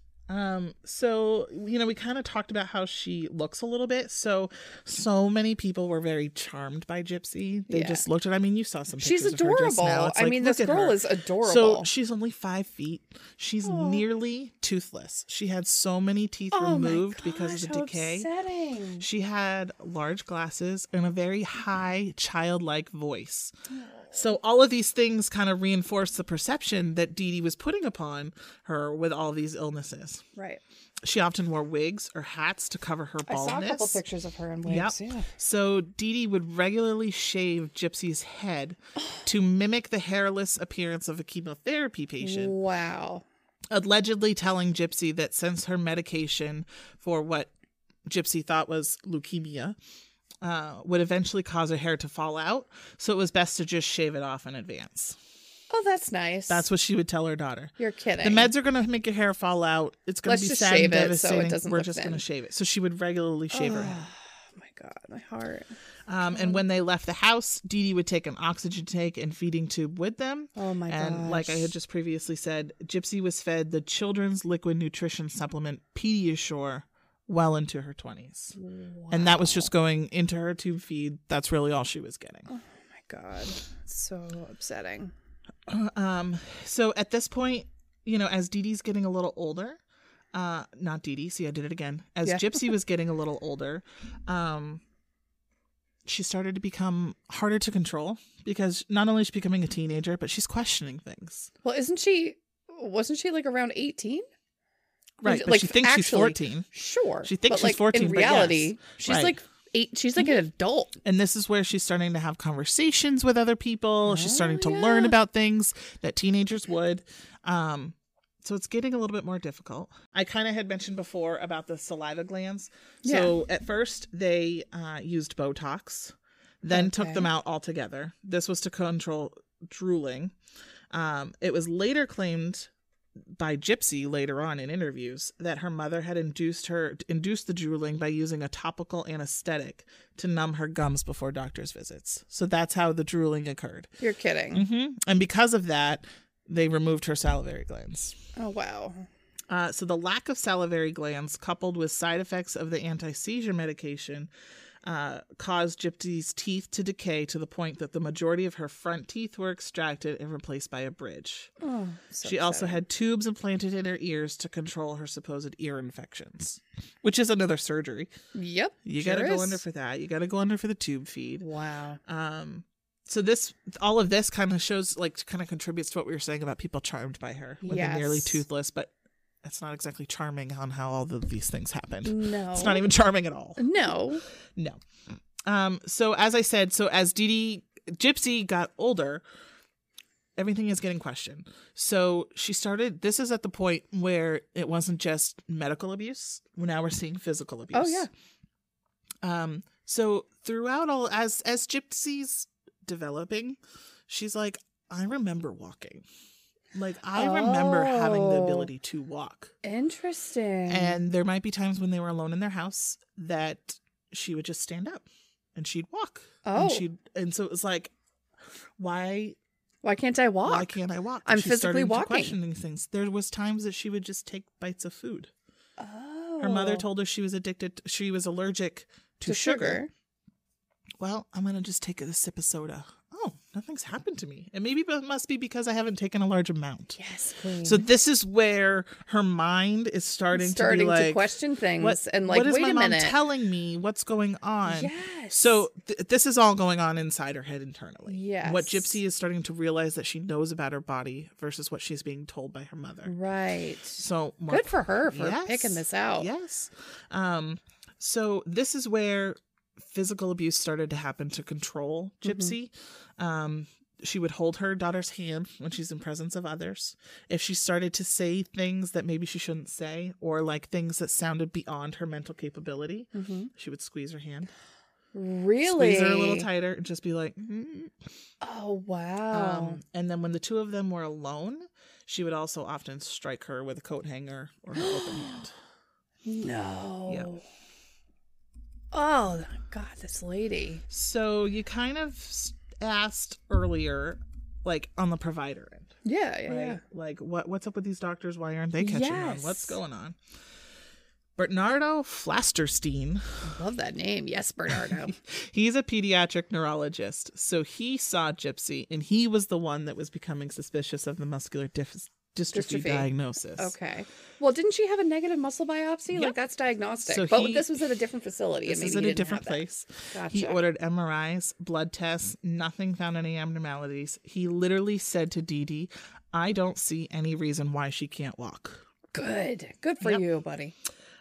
So, we kind of talked about how she looks a little bit. So many people were very charmed by Gypsy. They just looked at, you saw some pictures She's of her just now. adorable. It's like, this look at girl her. is adorable. So she's only 5 feet. She's nearly toothless. She had so many teeth removed because of the decay. Upsetting. She had large glasses and a very high childlike voice. So all of these things kind of reinforce the perception that Dee Dee was putting upon her with all these illnesses. Right. She often wore wigs or hats to cover her baldness. I saw a couple pictures of her in wigs. Yep. Yeah. So Dee Dee would regularly shave Gypsy's head to mimic the hairless appearance of a chemotherapy patient. Wow. Allegedly telling Gypsy that since her medication for what Gypsy thought was leukemia would eventually cause her hair to fall out, so it was best to just shave it off in advance. Oh, that's nice. That's what she would tell her daughter. You're kidding. The meds are going to make your hair fall out. It's going to be just sad and shave it so it devastating. doesn't We're look just thin. going to shave it. So she would regularly shave her head. Oh my God, my heart. And when they left the house, Dee Dee would take an oxygen tank and feeding tube with them. Oh my And gosh. like I had just previously said, Gypsy was fed the children's liquid nutrition supplement Pediasure well into her 20s. Wow. And that was just going into her tube feed. That's really all she was getting. Oh my God. So upsetting. So at this point, as Dee Dee's getting a little older, not Dee Dee, see, I did it again. As Gypsy was getting a little older, she started to become harder to control because not only is she becoming a teenager, but she's questioning things. Well, wasn't she like around 18? Right, but she thinks she's 14. Sure. She thinks but she's 14, in but reality, yes. she's Right. like 8. She's like an adult. And this is where she's starting to have conversations with other people. She's starting to learn about things that teenagers would. So it's getting a little bit more difficult. I kind of had mentioned before about the saliva glands. So at first they used Botox, then took them out altogether. This was to control drooling. It was later claimed by Gypsy later on in interviews that her mother had induced the drooling by using a topical anesthetic to numb her gums before doctor's visits. So that's how the drooling occurred. You're kidding. Mm-hmm. And because of that, they removed her salivary glands. Oh, wow. So the lack of salivary glands, coupled with side effects of the anti-seizure medication, caused Gypsy's teeth to decay to the point that the majority of her front teeth were extracted and replaced by a bridge. Oh, so she also upsetting. had tubes implanted in her ears to control her supposed ear infections, which is another surgery. Yep. You sure got to go is. under for that. You got to go under for the tube feed. Wow. So all of this kind of shows, kind of contributes to what we were saying about people charmed by her when they're nearly Yes. toothless, but it's not exactly charming on how all of these things happened. No. It's not even charming at all. No. No. So as I said, as Gypsy got older, everything is getting questioned. So this is at the point where it wasn't just medical abuse. Now we're seeing physical abuse. Oh, yeah. So throughout as Gypsy's developing, she's like, I remember walking. I remember having the ability to walk. Interesting. And there might be times when they were alone in their house that she would just stand up and she'd walk. Oh. And so it was like, why can't I walk? Why can't I walk? I'm She's physically starting to walking. question these things. There was times that she would just take bites of food. Oh. Her mother told her she was allergic to sugar. Well, I'm going to just take a sip of soda. Oh, nothing's happened to me. And maybe it must be because I haven't taken a large amount. Yes, queen. So this is where her mind is starting to be like, question things what and is wait my a mom minute. telling me? What's going on? Yes. So this is all going on inside her head internally. Yes. What Gypsy is starting to realize that she knows about her body versus what she's being told by her mother. Right. So Good for her for Yes. picking this out. Yes. So this is where physical abuse started to happen to control Gypsy. She would hold her daughter's hand when she's in presence of others. If she started to say things that maybe she shouldn't say, or things that sounded beyond her mental capability, she would squeeze her hand. Really? Squeeze her a little tighter and just be like, Oh, wow. and then when the two of them were alone, she would also often strike her with a coat hanger or her open hand. No. Yeah. Oh, God, this lady. So you kind of asked earlier, on the provider end, Yeah. right? What's up with these doctors? Why aren't they catching on? Yes. What's going on? Bernardo Flasterstein, I love that name. Yes, Bernardo. he's a pediatric neurologist. So he saw Gypsy, and he was the one that was becoming suspicious of the muscular dystrophy diagnosis. Okay. Well, didn't she have a negative muscle biopsy? Yep. That's diagnostic. So But this was at a different facility. This and maybe is at he a didn't different have that. place. Gotcha. He ordered MRIs, blood tests, nothing found any abnormalities. He literally said to Dee Dee, I don't see any reason why she can't walk. Good. Good for Yep. you, buddy.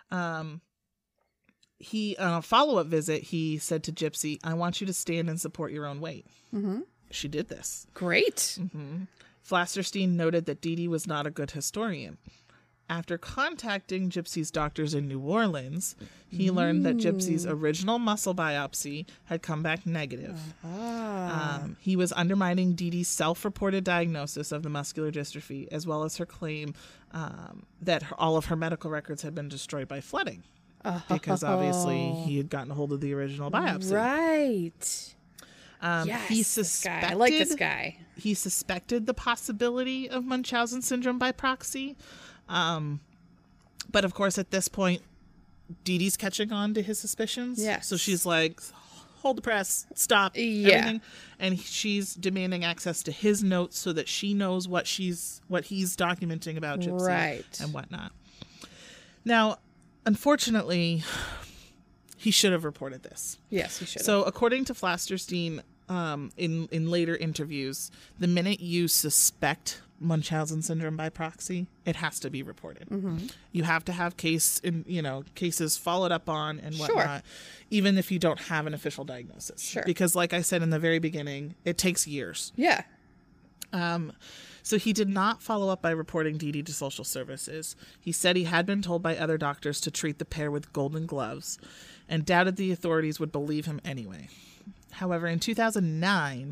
He on a follow-up visit, he said to Gypsy, I want you to stand and support your own weight. Mm-hmm. She did this. Great. Flasterstein noted that Dee Dee was not a good historian. After contacting Gypsy's doctors in New Orleans, he learned that Gypsy's original muscle biopsy had come back negative. He was undermining Dee Dee's self-reported diagnosis of the muscular dystrophy, as well as her claim that all of her medical records had been destroyed by flooding, because obviously he had gotten a hold of the original biopsy. Right. Yes, He this guy. I like this guy. He suspected the possibility of Munchausen syndrome by proxy. But of course, at this point, Dee Dee's catching on to his suspicions. Yes. So she's like, hold the press, stop everything. And she's demanding access to his notes so that she knows what he's documenting about Gypsy Right. and whatnot. Now, unfortunately, he should have reported this. Yes, he should. So according to Flasterstein, in later interviews, the minute you suspect Munchausen syndrome by proxy, it has to be reported. You have to have cases followed up on and whatnot, even if you don't have an official diagnosis. Sure. Because like I said in the very beginning, it takes years. Yeah. So he did not follow up by reporting Dee Dee to social services. He said he had been told by other doctors to treat the pair with golden gloves and doubted the authorities would believe him anyway. However, in 2009,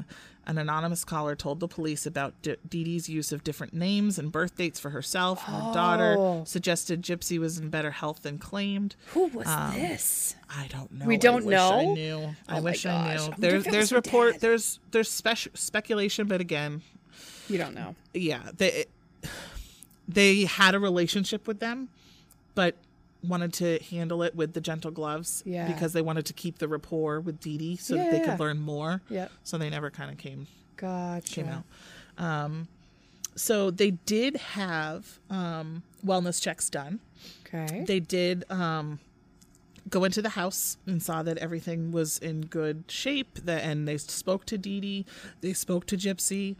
An anonymous caller told the police about Dee Dee's use of different names and birth dates for herself and her daughter, suggested Gypsy was in better health than claimed. Who was this? I don't know. We don't know? I knew. I wish I knew. I wonder if it was There's her report. dad. There's speculation, but again, You don't know. yeah, they had a relationship with them, but wanted to handle it with the gentle gloves because they wanted to keep the rapport with Dee Dee so that they could learn more. Yep. So they never kind of came Gotcha. out. So they did have wellness checks done. Okay. They did go into the house and saw that everything was in good shape. And they spoke to Dee Dee. They spoke to Gypsy.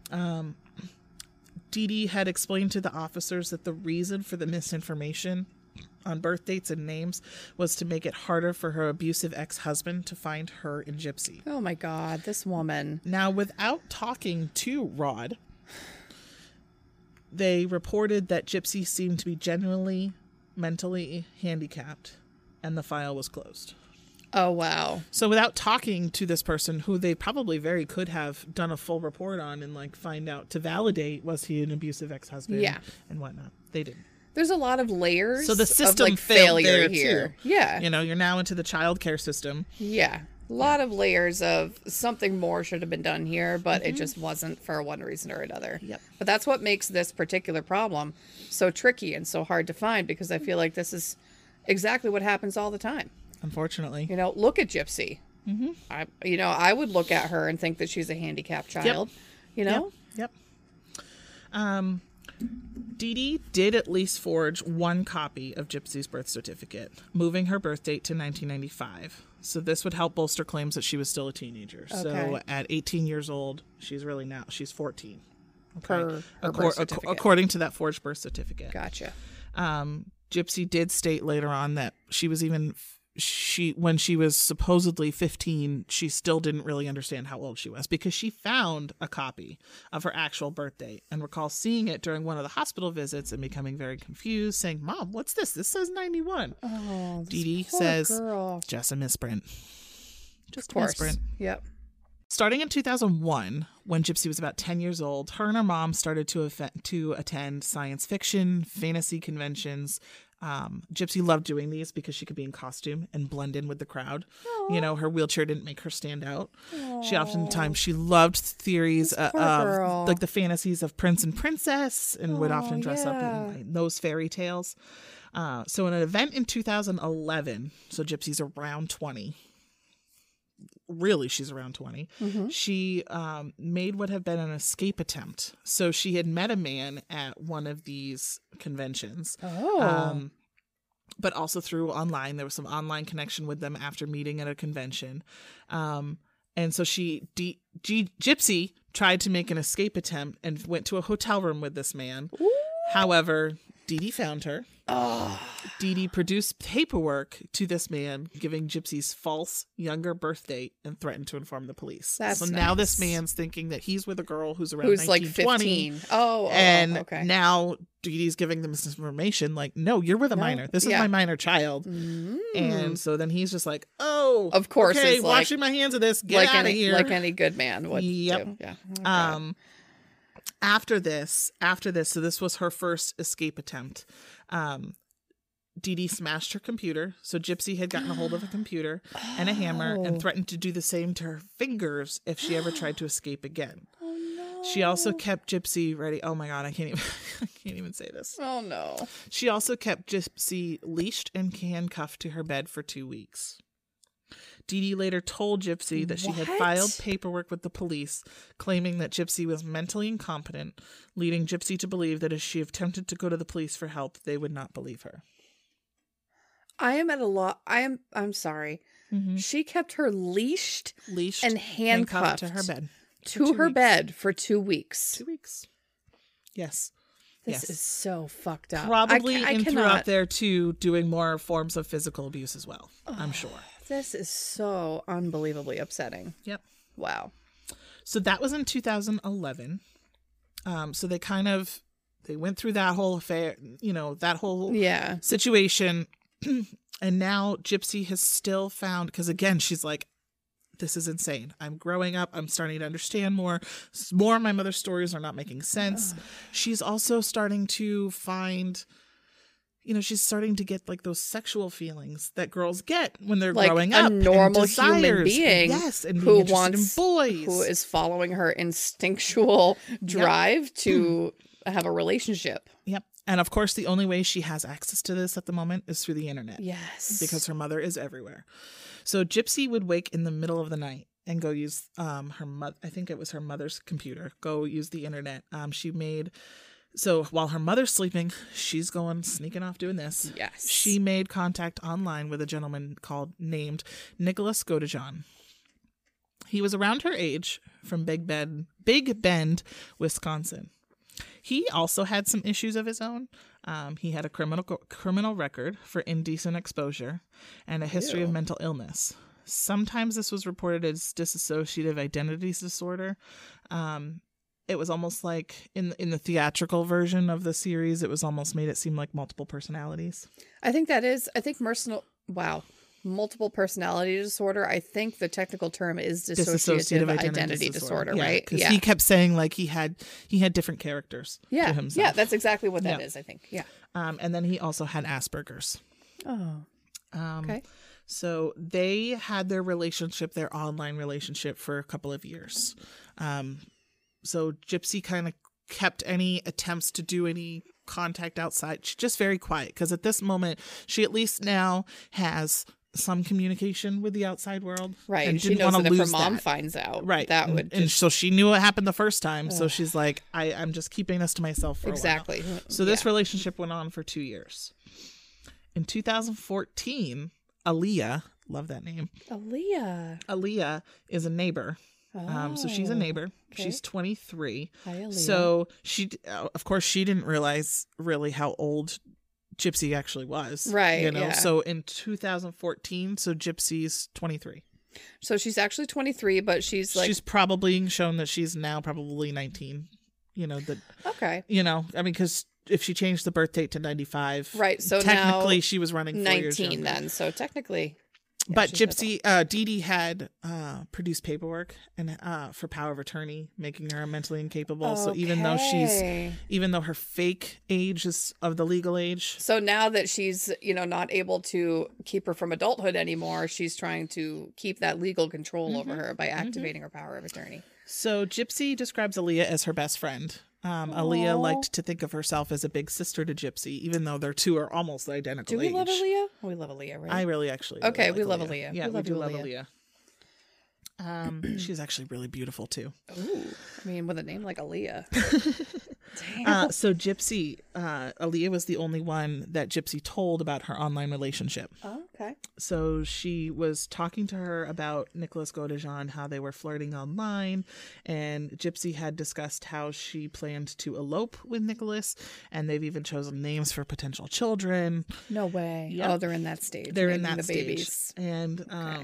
Dee Dee had explained to the officers that the reason for the misinformation on birth dates and names was to make it harder for her abusive ex-husband to find her and Gypsy. Oh my God, this woman. Now, without talking to Rod, they reported that Gypsy seemed to be generally mentally handicapped, and the file was closed. Oh, wow. So without talking to this person, who they probably very could have done a full report on and like find out to validate was he an abusive ex-husband and whatnot, they didn't. There's a lot of layers. So the system of, like, failed failure there here. too. Yeah. You know, you're now into the child care system. Yeah. A lot of layers of something more should have been done here, but it just wasn't for one reason or another. Yep. But that's what makes this particular problem so tricky and so hard to find, because I feel like this is exactly what happens all the time. Unfortunately. You know, look at Gypsy. I would look at her and think that she's a handicapped child. You know? Yep. Dee Dee did at least forge one copy of Gypsy's birth certificate, moving her birth date to 1995. So this would help bolster claims that she was still a teenager. Okay. So at 18 years old, she's 14. Per her birth certificate. According to that forged birth certificate. Gotcha. Gypsy did state later on that when she was supposedly 15, she still didn't really understand how old she was, because she found a copy of her actual birth date and recalls seeing it during one of the hospital visits and becoming very confused, saying, "Mom, what's this? This says 91. Oh, Dee Dee poor says, girl. "Just a misprint." Just Of course. a misprint. Yep. Starting in 2001, when Gypsy was about 10 years old, her and her mom started to attend science fiction, fantasy conventions. Gypsy loved doing these because she could be in costume and blend in with the crowd. Aww. You know, her wheelchair didn't make her stand out. Aww. She loved theories This poor girl. of like the fantasies of prince and princess, and would often dress up yeah. in those fairy tales. So in an event in 2011, so Gypsy's around 20. Really, she's around 20. Mm-hmm. She made what had been an escape attempt. So she had met a man at one of these conventions. Oh. But also through online. There was some online connection with them after meeting at a convention. And so Gypsy tried to make an escape attempt and went to a hotel room with this man. Ooh. However, Dee Dee found her. Oh. Dee Dee produced paperwork to this man giving Gypsy's false younger birth date and threatened to inform the police. That's so now nice. this man's thinking that he's with a girl who's around Who's like 19, 15. Oh, and okay. now Dee Dee's giving them this information like, no, you're with a minor. This is Yeah. my minor child. And so then he's just like, oh, Of course, okay, it's like- washing my hands of this. Get out of here. Like any good man would Yep. do. Yeah. Oh, God. After this, so this was her first escape attempt. Dee Dee smashed her computer. So Gypsy had gotten a hold of a computer and a hammer and threatened to do the same to her fingers if she ever tried to escape again. Oh, no. She also kept Gypsy ready. Oh my God, I can't even say this. Oh, no. She also kept Gypsy leashed and handcuffed to her bed for 2 weeks. Dee Dee later told Gypsy that she had What? filed paperwork with the police claiming that Gypsy was mentally incompetent, leading Gypsy to believe that if she attempted to go to the police for help, they would not believe her. I am at a lot. I'm sorry. Mm-hmm. She kept her leashed and handcuffed to her bed. To her bed for 2 weeks. 2 weeks. Yes. This yes. is so fucked up. Probably I in cannot. throughout there too, doing more forms of physical abuse as well. I'm sure. This is so unbelievably upsetting. Yep. Wow. So that was in 2011. So they went through that whole affair, that whole situation. And now Gypsy has still found, because again, she's like, this is insane. I'm growing up. I'm starting to understand more. More of my mother's stories are not making sense. She's also starting to find, she's starting to get like those sexual feelings that girls get when they're like growing a up. normal and human desires. being Yes, and who being interested in boys. who is following her instinctual drive to have a relationship. Yep. And of course, the only way she has access to this at the moment is through the internet. Yes. Because her mother is everywhere. So Gypsy would wake in the middle of the night and go use her mother. I think it was her mother's computer. Go use the internet. So while her mother's sleeping, she's sneaking off doing this. Yes. She made contact online with a gentleman named Nicholas Godejohn. He was around her age, from Big Bend, Wisconsin. He also had some issues of his own. He had a criminal record for indecent exposure and a history of mental illness. Sometimes this was reported as dissociative identity disorder. It was almost like in the theatrical version of the series, it was almost made it seem like multiple personalities. Multiple personality disorder. I think the technical term is dissociative identity disorder, right? Because he kept saying like he had different characters to himself. Yeah, that's exactly what that is, I think. Yeah. And then he also had Asperger's. Oh. Okay. So they had their online relationship for a couple of years. So Gypsy kind of kept any attempts to do any contact outside. She's just very quiet because at this moment, she at least now has some communication with the outside world. Right. And she knows that if her mom finds out, right. that would And so she knew what happened the first time. So she's like, I'm just keeping this to myself for a while. So this relationship went on for 2 years. In 2014, Aaliyah, love that name. Aaliyah is a neighbor. So she's a neighbor. Okay. She's 23. Hi, Aaliyah. So of course, she didn't realize really how old Gypsy actually was. Right. So in 2014, so Gypsy's 23. So she's actually 23, but she's probably shown that she's now probably 19. Okay. Because if she changed the birth date to 95, right. So technically now she was running 4 years younger. 19 then. So technically. Yeah, but Gypsy, Dee Dee had produced paperwork and for power of attorney, making her mentally incapable. Okay. So even though her fake age is of the legal age. So now that she's, not able to keep her from adulthood anymore, she's trying to keep that legal control over her by activating her power of attorney. So Gypsy describes Aaliyah as her best friend. Aaliyah liked to think of herself as a big sister to Gypsy, even though their two are almost identical. Do we age. love Aaliyah? We love Aaliyah, right? I really actually. Okay, really we love Aaliyah. Yeah, we do love Aaliyah. She's actually really beautiful too. Ooh, I mean, with a name like Aaliyah. So Gypsy, Aaliyah was the only one that Gypsy told about her online relationship. Oh, okay. So she was talking to her about Nicholas Godejohn, how they were flirting online, and Gypsy had discussed how she planned to elope with Nicholas, and they've even chosen names for potential children. No way. Yep. Oh, they're in that stage. They're in that the stage. Babies. And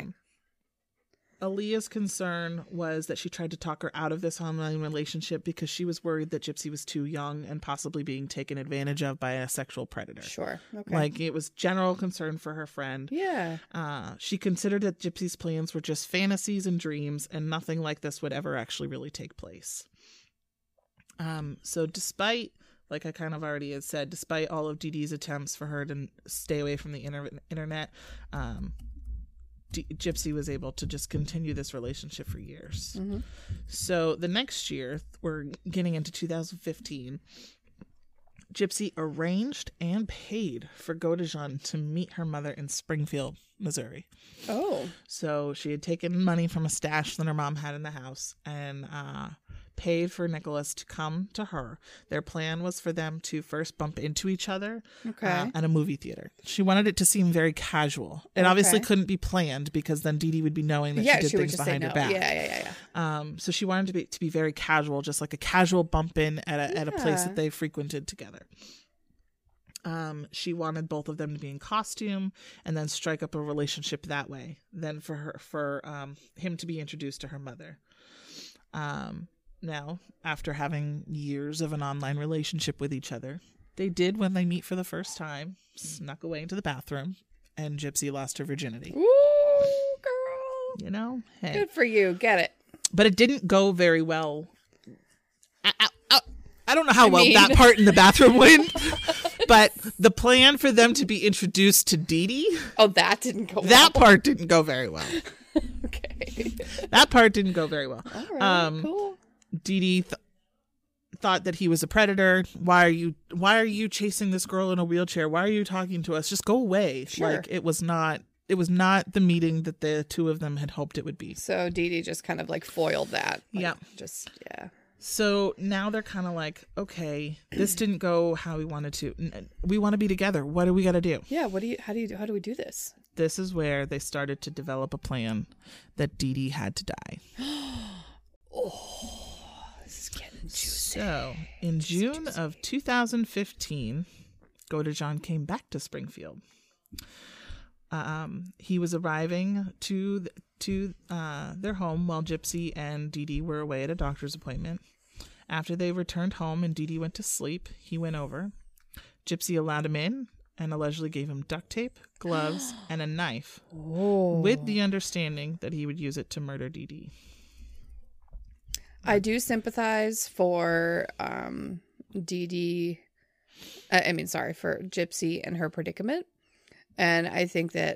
Aaliyah's concern was that she tried to talk her out of this online relationship because she was worried that Gypsy was too young and possibly being taken advantage of by a sexual predator. Sure. Okay. Like, it was general concern for her friend. Yeah. She considered that Gypsy's plans were just fantasies and dreams, and nothing like this would ever actually really take place. So despite, like I kind of already had said, despite all of Dee Dee's attempts for her to stay away from the internet, Gypsy was able to just continue this relationship for years. Mm-hmm. So the next year, we're getting into 2015, Gypsy arranged and paid for Godejohn to meet her mother in Springfield, Missouri. Oh. So she had taken money from a stash that her mom had in the house and paid for Nicholas to come to her. Their plan was for them to first bump into each other at a movie theater. She wanted it to seem very casual. It obviously couldn't be planned because then Dee Dee would be knowing that she did things behind her back. Yeah. So she wanted it to be very casual, just like a casual bump in at a place that they frequented together. She wanted both of them to be in costume and then strike up a relationship that way. Then for him to be introduced to her mother. Now, after having years of an online relationship with each other, they did, when they meet for the first time, snuck away into the bathroom, and Gypsy lost her virginity. Ooh, girl. You know, hey. Good for you. Get it. But it didn't go very well. I don't know how well mean- that part in the bathroom went, but the plan for them to be introduced to Dee Dee, Oh, that didn't go that well. part didn't go very well. Okay. That part didn't go very well. All right, cool. Dee Dee thought that he was a predator. Why are you chasing this girl in a wheelchair? Why are you talking to us? Just go away. Sure. Like it was not the meeting that the two of them had hoped it would be. So Dee Dee just kind of like foiled that. Like, Yeah. Just, yeah. So now they're kind of like, okay, this didn't go how we wanted to. We want to be together. What do we got to do? Yeah. How do we do this? This is where they started to develop a plan that Dee Dee had to die. This is getting juicy. So in June of 2015, Godejohn came back to Springfield. He was arriving to their home while Gypsy and Dee Dee were away at a doctor's appointment. After they returned home and Dee Dee went to sleep, he went over. Gypsy allowed him in and allegedly gave him duct tape, gloves, and a knife, with the understanding that he would use it to murder Dee Dee. I do sympathize for Dee Dee. For Gypsy and her predicament. And I think that,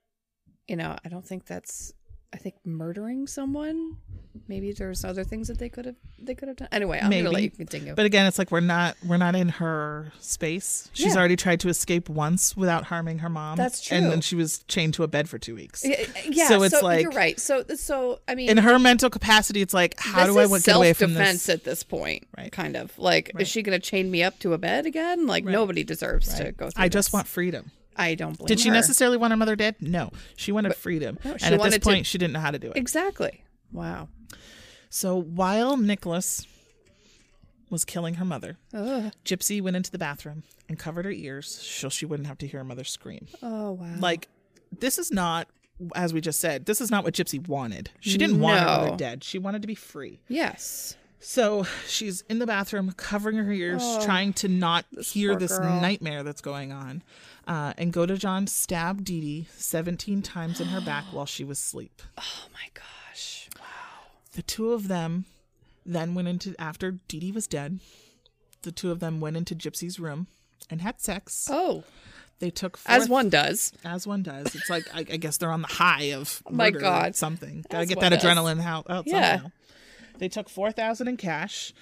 I think murdering someone, maybe there's other things that they could have done. Anyway, I'm going to let you continue. But again, it's like we're not in her space. She's Yeah. already tried to escape once without harming her mom. That's true. And then she was chained to a bed for 2 weeks. Yeah, So it's like you're right. So I mean, in her mental capacity, it's like, how do I get away from self-defense this? at this point? Right. Kind of like, Right. is she going to chain me up to a bed again? Like nobody deserves to go through. I just this. want freedom. I don't blame Did she her. necessarily want her mother dead? No. She wanted freedom. no, she and at this wanted to- point, she didn't know how to do it. Exactly. Wow. So while Nicholas was killing her mother, Gypsy went into the bathroom and covered her ears so she wouldn't have to hear her mother scream. Oh wow. Like, this is not, as we just said, this is not what Gypsy wanted. She didn't want her mother No. dead. She wanted to be free. Yes. So she's in the bathroom, covering her ears, trying to not hear poor this girl. nightmare that's going on. And Godejohn stabbed Dee Dee 17 times in her back while she was asleep. Oh my gosh. Wow. The two of them then went into, after Dee Dee was dead, the two of them went into Gypsy's room and had sex. Oh, They took as one does. As one does. It's like, I guess they're on the high of My murder or God. something. Gotta As get one that does. adrenaline out Yeah. somehow. They took $4,000 in cash,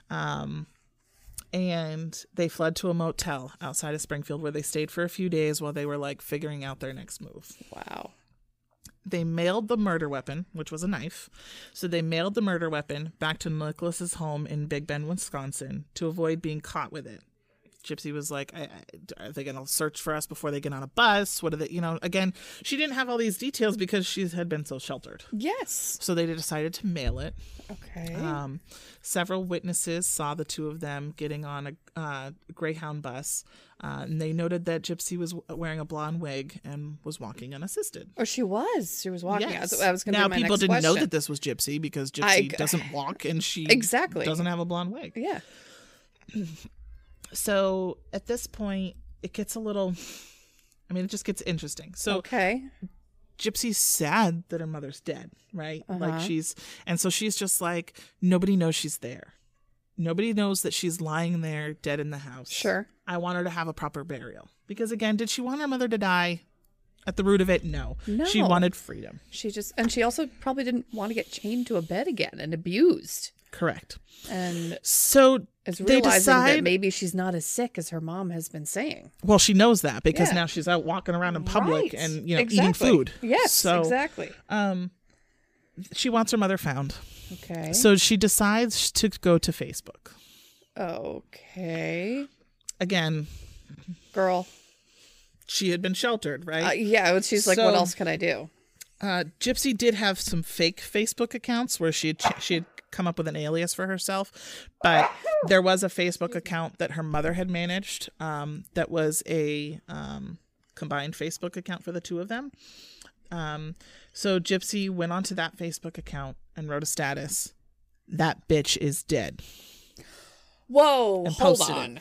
and they fled to a motel outside of Springfield where they stayed for a few days while they were like figuring out their next move. Wow. They mailed the murder weapon, which was a knife. So they mailed the murder weapon back to Nicholas's home in Big Bend, Wisconsin, to avoid being caught with it. Gypsy was like, are they going to search for us before they get on a bus? What are they, again, she didn't have all these details because she had been so sheltered. Yes. So they decided to mail it. Okay. Several witnesses saw the two of them getting on a Greyhound bus. And they noted that Gypsy was wearing a blonde wig and was walking unassisted. Oh, she was. She was walking. Yes. I was going to Now be my people next didn't know question. that this was Gypsy because Gypsy doesn't walk and she Exactly. doesn't have a blonde wig. Yeah. So at this point, it gets it just gets interesting. So Okay. Gypsy's sad that her mother's dead, right? Uh-huh. Like so she's just like, nobody knows she's there. Nobody knows that she's lying there dead in the house. Sure. I want her to have a proper burial. Because again, did she want her mother to die? At the root of it, no. No. She wanted freedom. She also probably didn't want to get chained to a bed again and abused. Correct. And So is they realizing decide, that maybe she's not as sick as her mom has been saying. well, she knows that because Yeah. now she's out walking around in public Right. and eating Exactly. food. Yes, so, exactly. She wants her mother found. Okay. So she decides to go to Facebook. Okay. Again, Girl. she had been sheltered, right? Yeah, she's like, what So- else can I do? Gypsy did have some fake Facebook accounts where she had come up with an alias for herself, but there was a Facebook account that her mother had managed that was a combined Facebook account for the two of them. So Gypsy went onto that Facebook account and wrote a status, "That bitch is dead." Whoa, And hold posted on.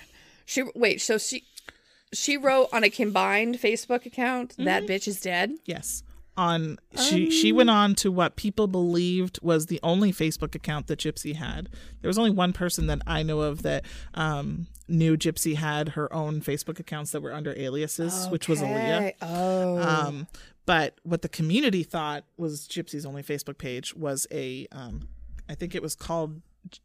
She wrote on a combined Facebook account, that bitch is dead? Yes. She went on to what people believed was the only Facebook account that Gypsy had. There was only one person that I know of that knew Gypsy had her own Facebook accounts that were under aliases, which was Aaliyah. But what the community thought was Gypsy's only Facebook page was I think it was called,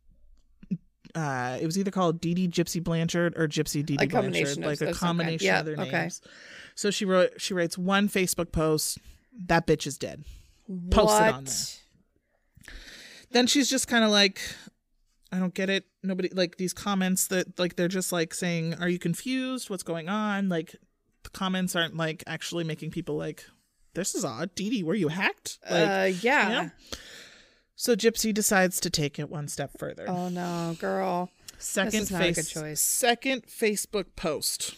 it was either called Dee Dee Gypsy Blanchard or Gypsy Dee Dee Blanchard, like a combination of their names. So she writes one Facebook post, that bitch is dead. Posted on there. Then she's just kind of like, I don't get it. Nobody, like, these comments that, like, they're just like saying, are you confused? What's going on? Like, the comments aren't like actually making people like, this is odd. Dee Dee, were you hacked? Like, yeah. You know? So Gypsy decides to take it one step further. Oh no, girl. This is not a good choice. Second Facebook post.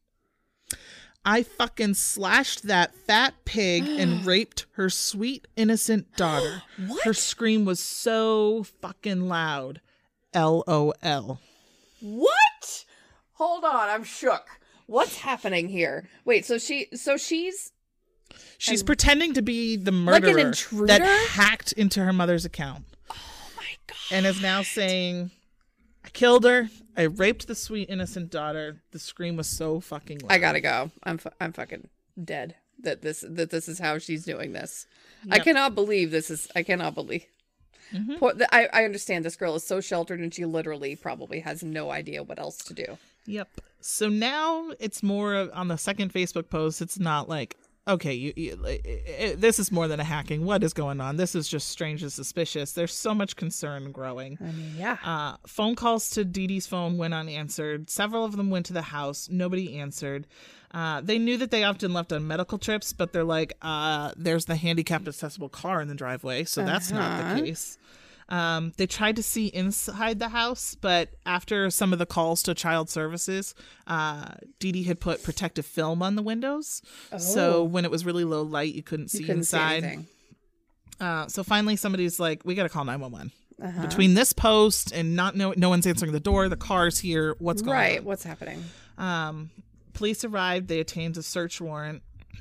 I fucking slashed that fat pig and raped her sweet, innocent daughter. What? Her scream was so fucking loud. LOL. What? Hold on, I'm shook. What's happening here? Wait, so she's pretending to be the murderer like an intruder that hacked into her mother's account. Oh my god. And is now saying, I killed her. I raped the sweet innocent daughter. The scream was so fucking loud. I gotta go. I'm fucking dead. That this is how she's doing this. Yep. I cannot believe this is. I cannot believe. Mm-hmm. I understand this girl is so sheltered and she literally probably has no idea what else to do. Yep. So now it's more on the second Facebook post. It's not like, okay, this is more than a hacking. What is going on? This is just strange and suspicious. There's so much concern growing. I mean, yeah. Phone calls to Dee Dee's phone went unanswered. Several of them went to the house. Nobody answered. They knew that they often left on medical trips, but they're like, there's the handicapped accessible car in the driveway, so that's not the case. They tried to see inside the house, but after some of the calls to child services, Dee Dee had put protective film on the windows. Oh. So when it was really low light, you couldn't see inside. See anything. So finally somebody's like, we got to call 911. Between this post and no one's answering the door, the car's here, what's going on? Right, what's happening? Police arrived, they obtained a search warrant.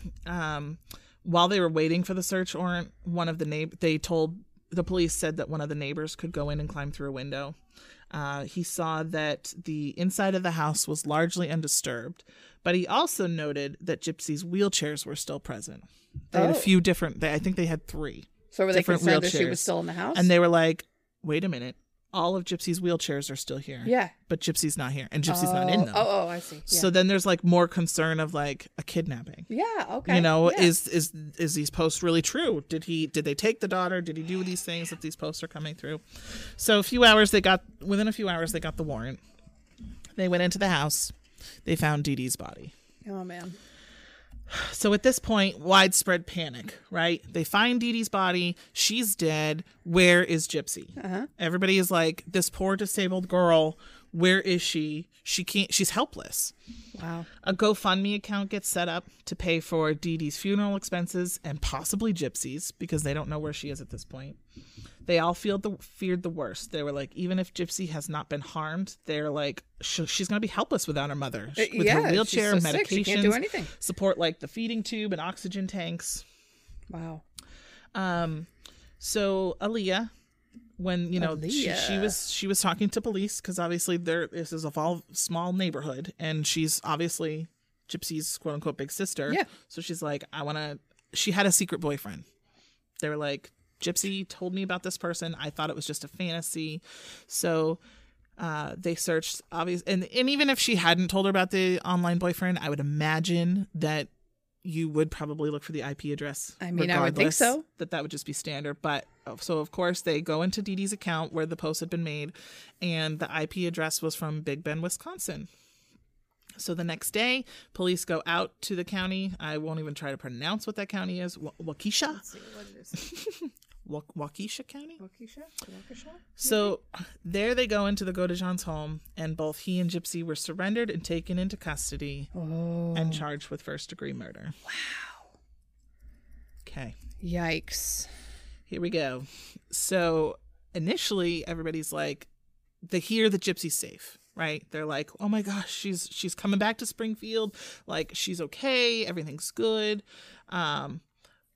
While they were waiting for the search warrant, the police said that one of the neighbors could go in and climb through a window. He saw that the inside of the house was largely undisturbed, but he also noted that Gypsy's wheelchairs were still present. They had a few different, I think they had 3. So were they concerned that she was still in the house? And they were like, wait a minute. All of Gypsy's wheelchairs are still here. Yeah. But Gypsy's not here. And Gypsy's not in them. Oh, I see. Yeah. So then there's like more concern of like a kidnapping. Yeah, okay. You know, yeah. is these posts really true? Did they take the daughter? Did he do these things that these posts are coming through? So within a few hours they got the warrant. They went into the house. They found Dee Dee's body. Oh man. So at this point, widespread panic, right? They find Dee Dee's body. She's dead. Where is Gypsy? Everybody is like, this poor disabled girl, where is she? She's helpless. Wow. A GoFundMe account gets set up to pay for Dee Dee's funeral expenses and possibly Gypsy's because they don't know where she is at this point. They all feared the worst. They were like, even if Gypsy has not been harmed, they're like, she's going to be helpless without her mother. With her wheelchair, she's so medications, sick, she can't do anything. Support like the feeding tube and oxygen tanks. Wow. So Aaliyah, when she was talking to police because obviously this is a small neighborhood and she's obviously Gypsy's quote unquote big sister. Yeah. So she's like, she had a secret boyfriend. They were like, Gypsy told me about this person. I thought it was just a fantasy. So they searched, obviously, and even if she hadn't told her about the online boyfriend, I would imagine that you would probably look for the IP address. I mean, I would think so. That would just be standard. But so, of course, they go into Dee Dee's account where the post had been made, and the IP address was from Big Bend, Wisconsin. So the next day, police go out to the county. I won't even try to pronounce what that county is. Waukesha? Let's see, what is it? Waukesha County? Waukesha? So there they go into the Godejohn's home, and both he and Gypsy were surrendered and taken into custody and charged with first-degree murder. Wow. Okay. Yikes. Here we go. So initially, everybody's like, they hear that Gypsy's safe. Right? They're like, oh my gosh, she's coming back to Springfield. Like, she's okay. Everything's good.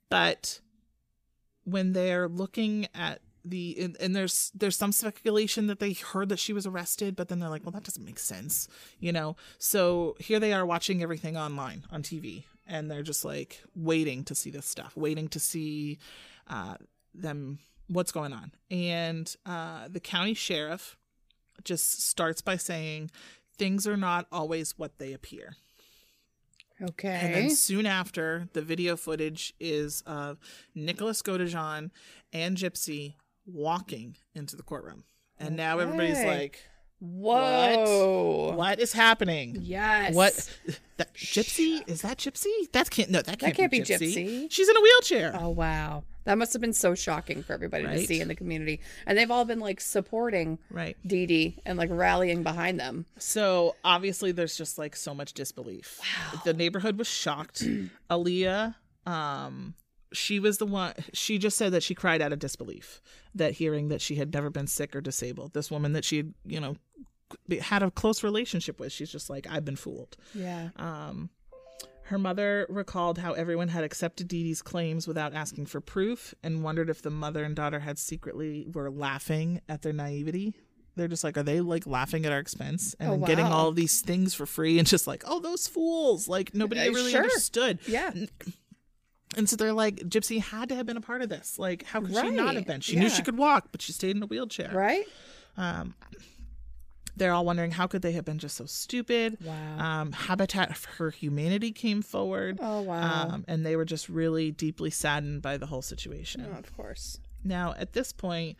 But when they're looking at and there's some speculation that they heard that she was arrested, but then they're like, well, that doesn't make sense, you know? So here they are watching everything online on TV, and they're just like waiting to see this stuff, waiting to see what's going on. And the county sheriff just starts by saying things are not always what they appear. Okay. And then soon after, the video footage is of Nicholas Godejohn and Gypsy walking into the courtroom. And now everybody's like, whoa. What is happening? Yes. What? Gypsy? Is that Gypsy? That can't be Gypsy. She's in a wheelchair. Oh, wow. That must have been so shocking for everybody to see in the community. And they've all been like supporting Dee Dee and like rallying behind them. So obviously there's just like so much disbelief. Wow. The neighborhood was shocked. Aaliyah, she was the one, she just said that she cried out of disbelief, that hearing that she had never been sick or disabled. This woman that she had, you know, had a close relationship with, she's just like, I've been fooled. Yeah. Her mother recalled how everyone had accepted Dee Dee's claims without asking for proof, and wondered if the mother and daughter were laughing at their naivety. They're just like, are they like laughing at our expense and getting all of these things for free, and just like, oh, those fools, like nobody really understood. Yeah. And so they're like, Gypsy had to have been a part of this. Like, how could she not have been? She knew she could walk, but she stayed in a wheelchair. Right. They're all wondering, how could they have been just so stupid? Wow. Habitat for Humanity came forward. Oh, wow. And they were just really deeply saddened by the whole situation. Oh, of course. Now, at this point,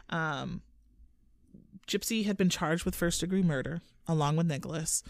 Gypsy had been charged with first-degree murder, along with Nicholas.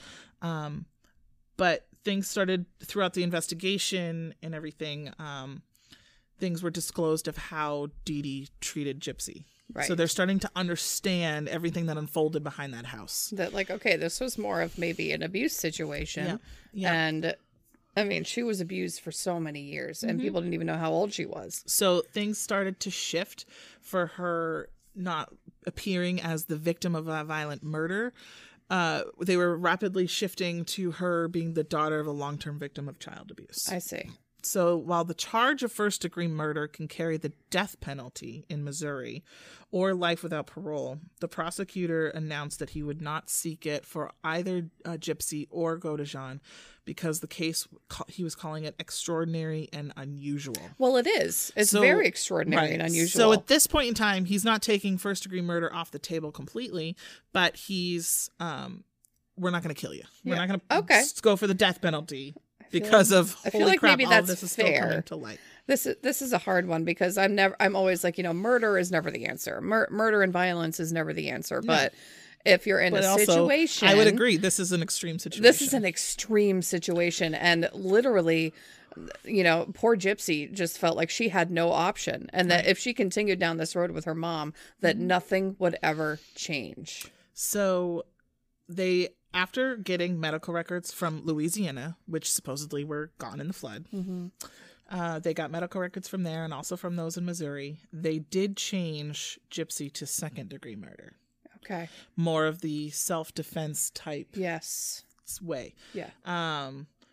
But things started throughout the investigation and everything. Things were disclosed of how Dee Dee treated Gypsy. Right. So they're starting to understand everything that unfolded behind that house. That like, okay, this was more of maybe an abuse situation. Yeah. And I mean, she was abused for so many years and people didn't even know how old she was. So things started to shift for her not appearing as the victim of a violent murder. They were rapidly shifting to her being the daughter of a long-term victim of child abuse. I see. So while the charge of first-degree murder can carry the death penalty in Missouri or life without parole, the prosecutor announced that he would not seek it for either Gypsy or Godejohn because the case, he was calling it extraordinary and unusual. Well, it is. It's very extraordinary and unusual. So at this point in time, he's not taking first-degree murder off the table completely, but he's, we're not going to kill you. We're not going to go for the death penalty. Because of I feel like crap, maybe all that's of this is fair. still coming to light. This is a hard one because I'm always like, you know, murder is never the answer. Murder and violence is never the answer. No. But if you're in a situation, I would agree. This is an extreme situation. This is an extreme situation, and literally, you know, poor Gypsy just felt like she had no option, and that if she continued down this road with her mom, that nothing would ever change. So after getting medical records from Louisiana, which supposedly were gone in the flood, they got medical records from there and also from those in Missouri. They did change Gypsy to second-degree murder. Okay. More of the self-defense type way. Yeah.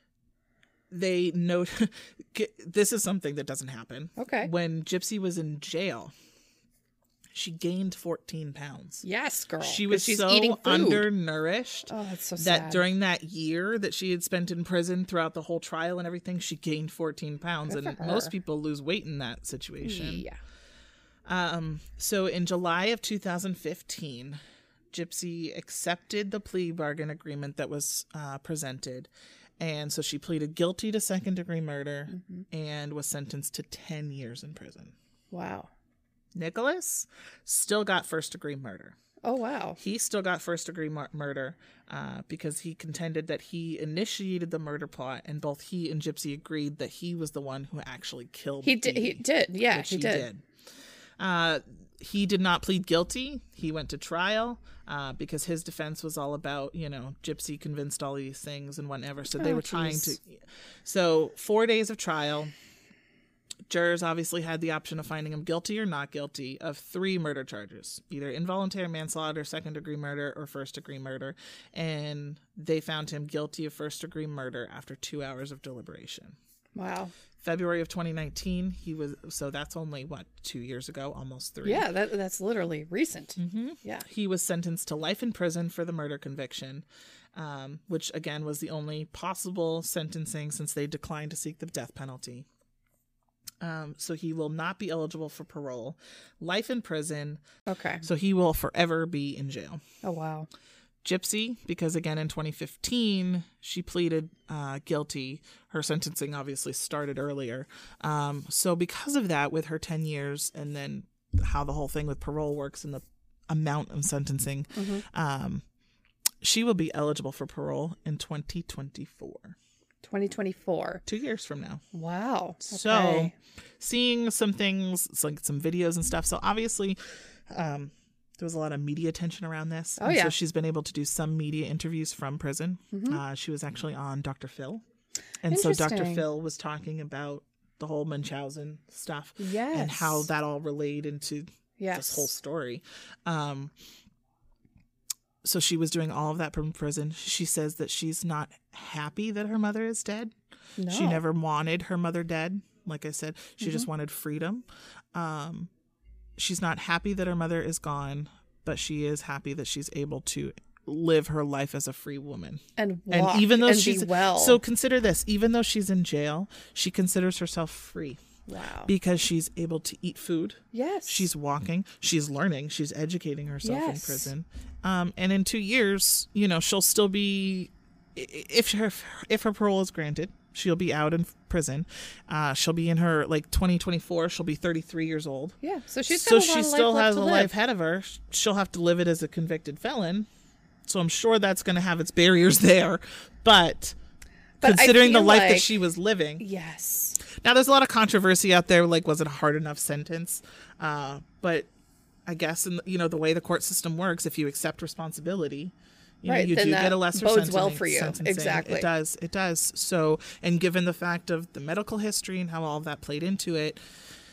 They note this is something that doesn't happen. Okay. When Gypsy was in jail, she gained 14 pounds. Yes, girl. She's so eating food. Undernourished. Oh, that's so sad. That during that year that she had spent in prison throughout the whole trial and everything, she gained 14 pounds. Good and for her. Most people lose weight in that situation. Yeah. So in July of 2015, Gypsy accepted the plea bargain agreement that was presented. And so she pleaded guilty to second-degree murder and was sentenced to 10 years in prison. Wow. Nicholas still got first-degree murder. Oh, wow. He still got first-degree murder because he contended that he initiated the murder plot, and both he and Gypsy agreed that he was the one who actually killed He did. Yeah, he did. He did not plead guilty. He went to trial because his defense was all about, you know, Gypsy convinced all these things and whatever. So they were trying to. So 4 days of trial. Jurors obviously had the option of finding him guilty or not guilty of 3 murder charges, either involuntary manslaughter, second-degree murder, or first-degree murder. And they found him guilty of first-degree murder after 2 hours of deliberation. Wow. February of 2019, so that's only, 2 years ago, almost 3. Yeah, that's literally recent. Yeah. He was sentenced to life in prison for the murder conviction, which, again, was the only possible sentencing since they declined to seek the death penalty. So he will not be eligible for parole. Life in prison. Okay. So he will forever be in jail. Oh, wow. Gypsy, because again in 2015 she pleaded guilty. Her sentencing obviously started earlier. So because of that, with her 10 years and then how the whole thing with parole works and the amount of sentencing, she will be eligible for parole in 2024. 2024. 2 years from now. Wow. So Okay. seeing some things, like some videos and stuff. So obviously, there was a lot of media attention around this. Oh, And yeah. So she's been able to do some media interviews from prison. She was actually on Dr. Phil. And so Dr. Interesting. Phil was talking about the whole Munchausen stuff. Yes. And how that all relayed into Yes. this whole story. So she was doing all of that from prison. She says that she's not happy that her mother is dead. No. She never wanted her mother dead. Like I said, she just wanted freedom. She's not happy that her mother is gone, but she is happy that she's able to live her life as a free woman. And walk And even though and she's be well. so consider this, even though she's in jail, she considers herself free Wow. because she's able to eat food. Yes. She's walking, she's learning, she's educating herself in Yes. prison. And in 2 years, she'll still be, if her parole is granted, she'll be out in prison. She'll be in her 2024. She'll be 33 years old. Yeah. So she's So got a lot she of still life has left a to life live. ahead of her. She'll have to live it as a convicted felon. So I'm sure that's going to have its barriers there. But But I considering the feel life that like- she was living. Yes. Now, there's a lot of controversy out there. Was it a hard enough sentence? But I guess, the way the court system works, if you accept responsibility, Right, you then do that get a lesser bodes well sentencing- for you. sentencing. Exactly. It does. So, and given the fact of the medical history and how all of that played into it,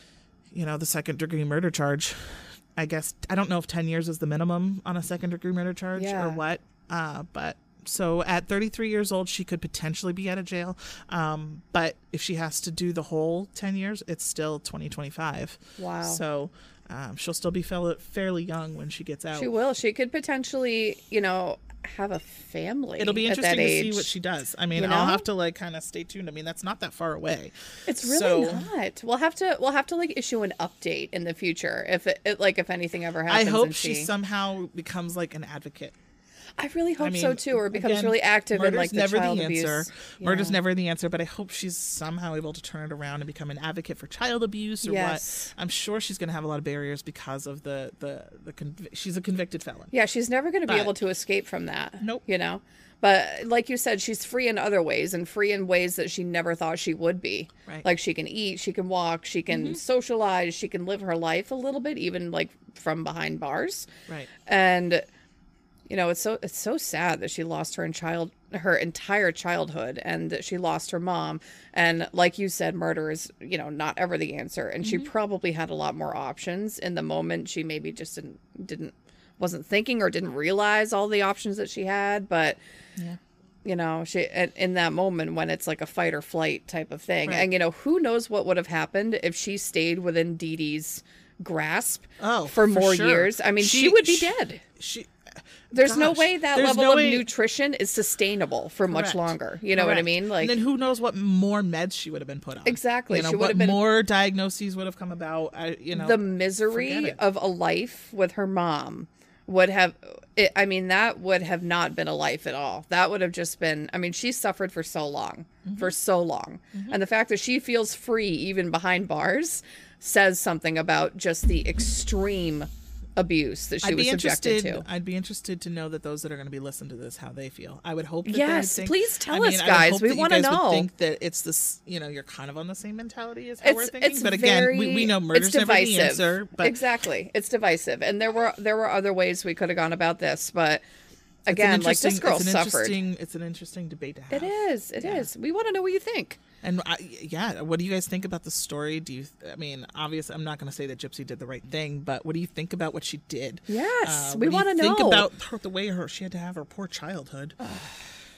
the second degree murder charge, I guess, I don't know if 10 years is the minimum on a second degree murder charge Yeah. or what. But so at 33 years old, she could potentially be out of jail. But if she has to do the whole 10 years, it's still 2025. Wow. So she'll still be fairly young when she gets out. She will. She could potentially, have a family. It'll be at interesting that to age. see what she does. I mean, You I'll know? have to kind of stay tuned. I mean, that's not that far away. It's really So, not. We'll have to issue an update in the future if if anything ever happens. I hope and she somehow becomes an advocate. I really hope so mean, too, or becomes again, really active in murder's the never child the abuse. answer. Yeah. Murder's never the answer, but I hope she's somehow able to turn it around and become an advocate for child abuse or Yes. what. I'm sure she's going to have a lot of barriers because of she's a convicted felon. Yeah, she's never going to be But- able to escape from that. Nope. But like you said, she's free in other ways and free in ways that she never thought she would be. Right. Like she can eat, she can walk, she can socialize, she can live her life a little bit, even from behind bars. Right. And it's so sad that she lost her entire childhood and that she lost her mom. And like you said, murder is, not ever the answer. And she probably had a lot more options in the moment. She maybe just wasn't thinking or didn't realize all the options that she had. But, she in that moment when it's like a fight or flight type of thing. Right. And, who knows what would have happened if she stayed within Dee Dee's grasp Oh, for more sure. years. I mean, she would be dead. There's no Gosh, way that there's level no of way- nutrition is sustainable for much Correct. longer. You know what I Correct. mean? And then who knows what more meds she would have been put on. Exactly. She would what have been- more diagnoses would have come about. the misery forget it. of a life with her mom would have, that would have not been a life at all. That would have just been, she suffered for so long, And the fact that she feels free even behind bars says something about just the extreme abuse that she was subjected to. I'd be interested to know that those that are going to be listening to this, how they feel. I would hope that Yes, they would think, please tell I mean, us, I would guys. hope We that you wanna guys would know. think that it's this, you're kind of on the same mentality as how we're thinking. But again, very- we know murder's it's never the divisive. answer. But Exactly. It's divisive. And there were other ways we could have gone about this, but it's an again, this interesting- girl it's an suffered. It's an interesting debate to have. It is. It is. We want to know what you think. And what do you guys think about the story? Obviously, I'm not going to say that Gypsy did the right thing, but what do you think about what she did? Yes, What we do you want to think know. about the way she had to have her poor childhood.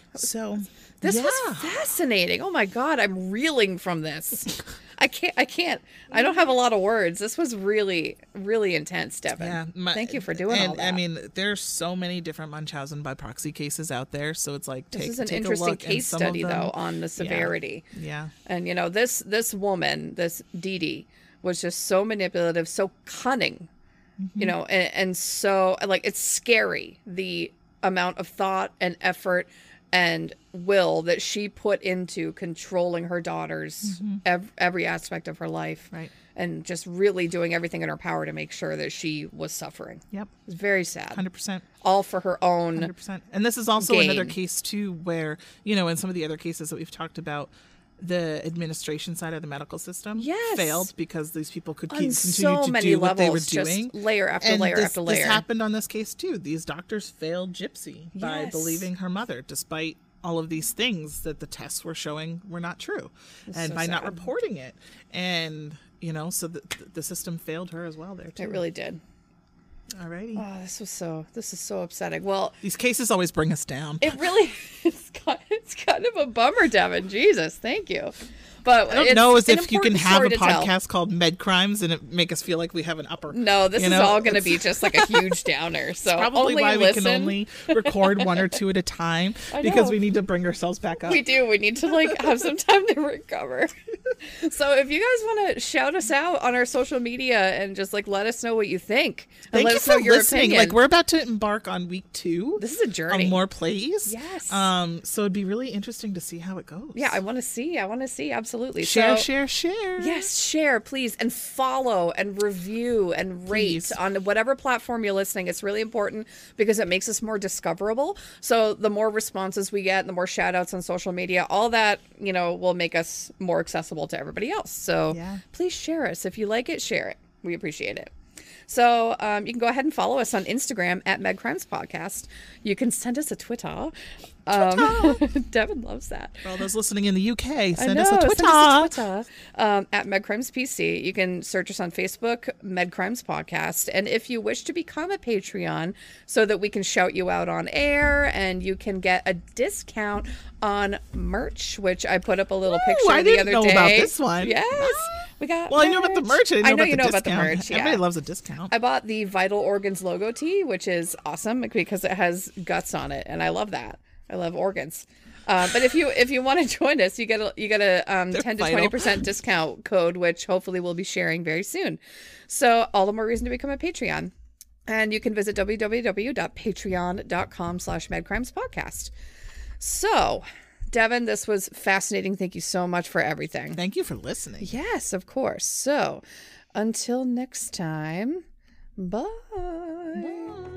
So This yeah. was fascinating. Oh my God, I'm reeling from this. I can't. I don't have a lot of words. This was really, really intense, Devin. Yeah, Thank you for doing all that. I mean, there's so many different Munchausen by proxy cases out there, so it's like This is an take interesting a look, and case some study, of them- though, on the severity. Yeah. And, you know, this woman, this Dee Dee, was just so manipulative, so cunning, you know, and so, like, it's scary, the amount of thought and effort and will that she put into controlling her daughters, every aspect of her life. Right. And just really doing everything in her power to make sure that she was suffering. Yep. It's very sad. 100%. All for her own 100%. And this is also gain. another case too where, you know, in some of the other cases that we've talked about, the administration side of the medical system failed because these people could On continue so to many do what they were levels, just doing. layer after And layer this, after layer. This happened on this case too. These doctors failed Gypsy by Yes. believing her mother, despite all of these things that the tests were showing were not true, and so by not sad. reporting it. And, you know, so the system failed her as well there too. It really did. Alrighty. Oh, this is so upsetting. Well, These cases always bring us down. it really it's kind of a bummer, Devin. Jesus, thank you. But I don't it's know as an if you can important have story a to tell. podcast called Med Crimes and it make us feel like we have an upper. No, this you is know? all going to It's be just like a huge downer. So probably only why listen. we can only record one or two at a time I because know. we need to bring ourselves back up. We do. We need to like have some time to recover. So if you guys want to shout us out on our social media and just like let us know what you think, and Thank let you us know for your listening. opinion. Like we're about to embark on week 2. This is a journey. On more plays. Yes. So it'd be really interesting to see how it goes. Yeah, I want to see. Absolutely. Share, So- share. Yes, share, please, and follow and review and rate Please. on whatever platform you're listening. It's really important because it makes us more discoverable. So the more responses we get, the more shout outs on social media, all that, you know, will make us more accessible to everybody else. So Yeah. please share us. If you like it, share it. We appreciate it. So you can go ahead and follow us on Instagram at Med Crimes Podcast. You can send us a Twitter. Devin loves that. For all those listening in the UK, send I us know, a Twitter. send us a Twitter at MedCrimes PC. You can search us on Facebook, MedCrimes Podcast. And if you wish to become a Patreon so that we can shout you out on air and you can get a discount on merch, which I put up a little picture I the didn't other know day. about this one. Yes. We got Well, I know about the merch. I didn't know you know about about the discount. merch. Yeah. Everybody loves a discount. I bought the Vital Organs logo tee, which is awesome because it has guts on it, and I love that. I love organs. But if you want to join us, you get a 10 to vital. 20% discount code, which hopefully we'll be sharing very soon. So all the more reason to become a Patreon. And you can visit www.patreon.com/medcrimespodcast. So, Devin, this was fascinating. Thank you so much for everything. Thank you for listening. Yes, of course. So, until next time, bye. Bye.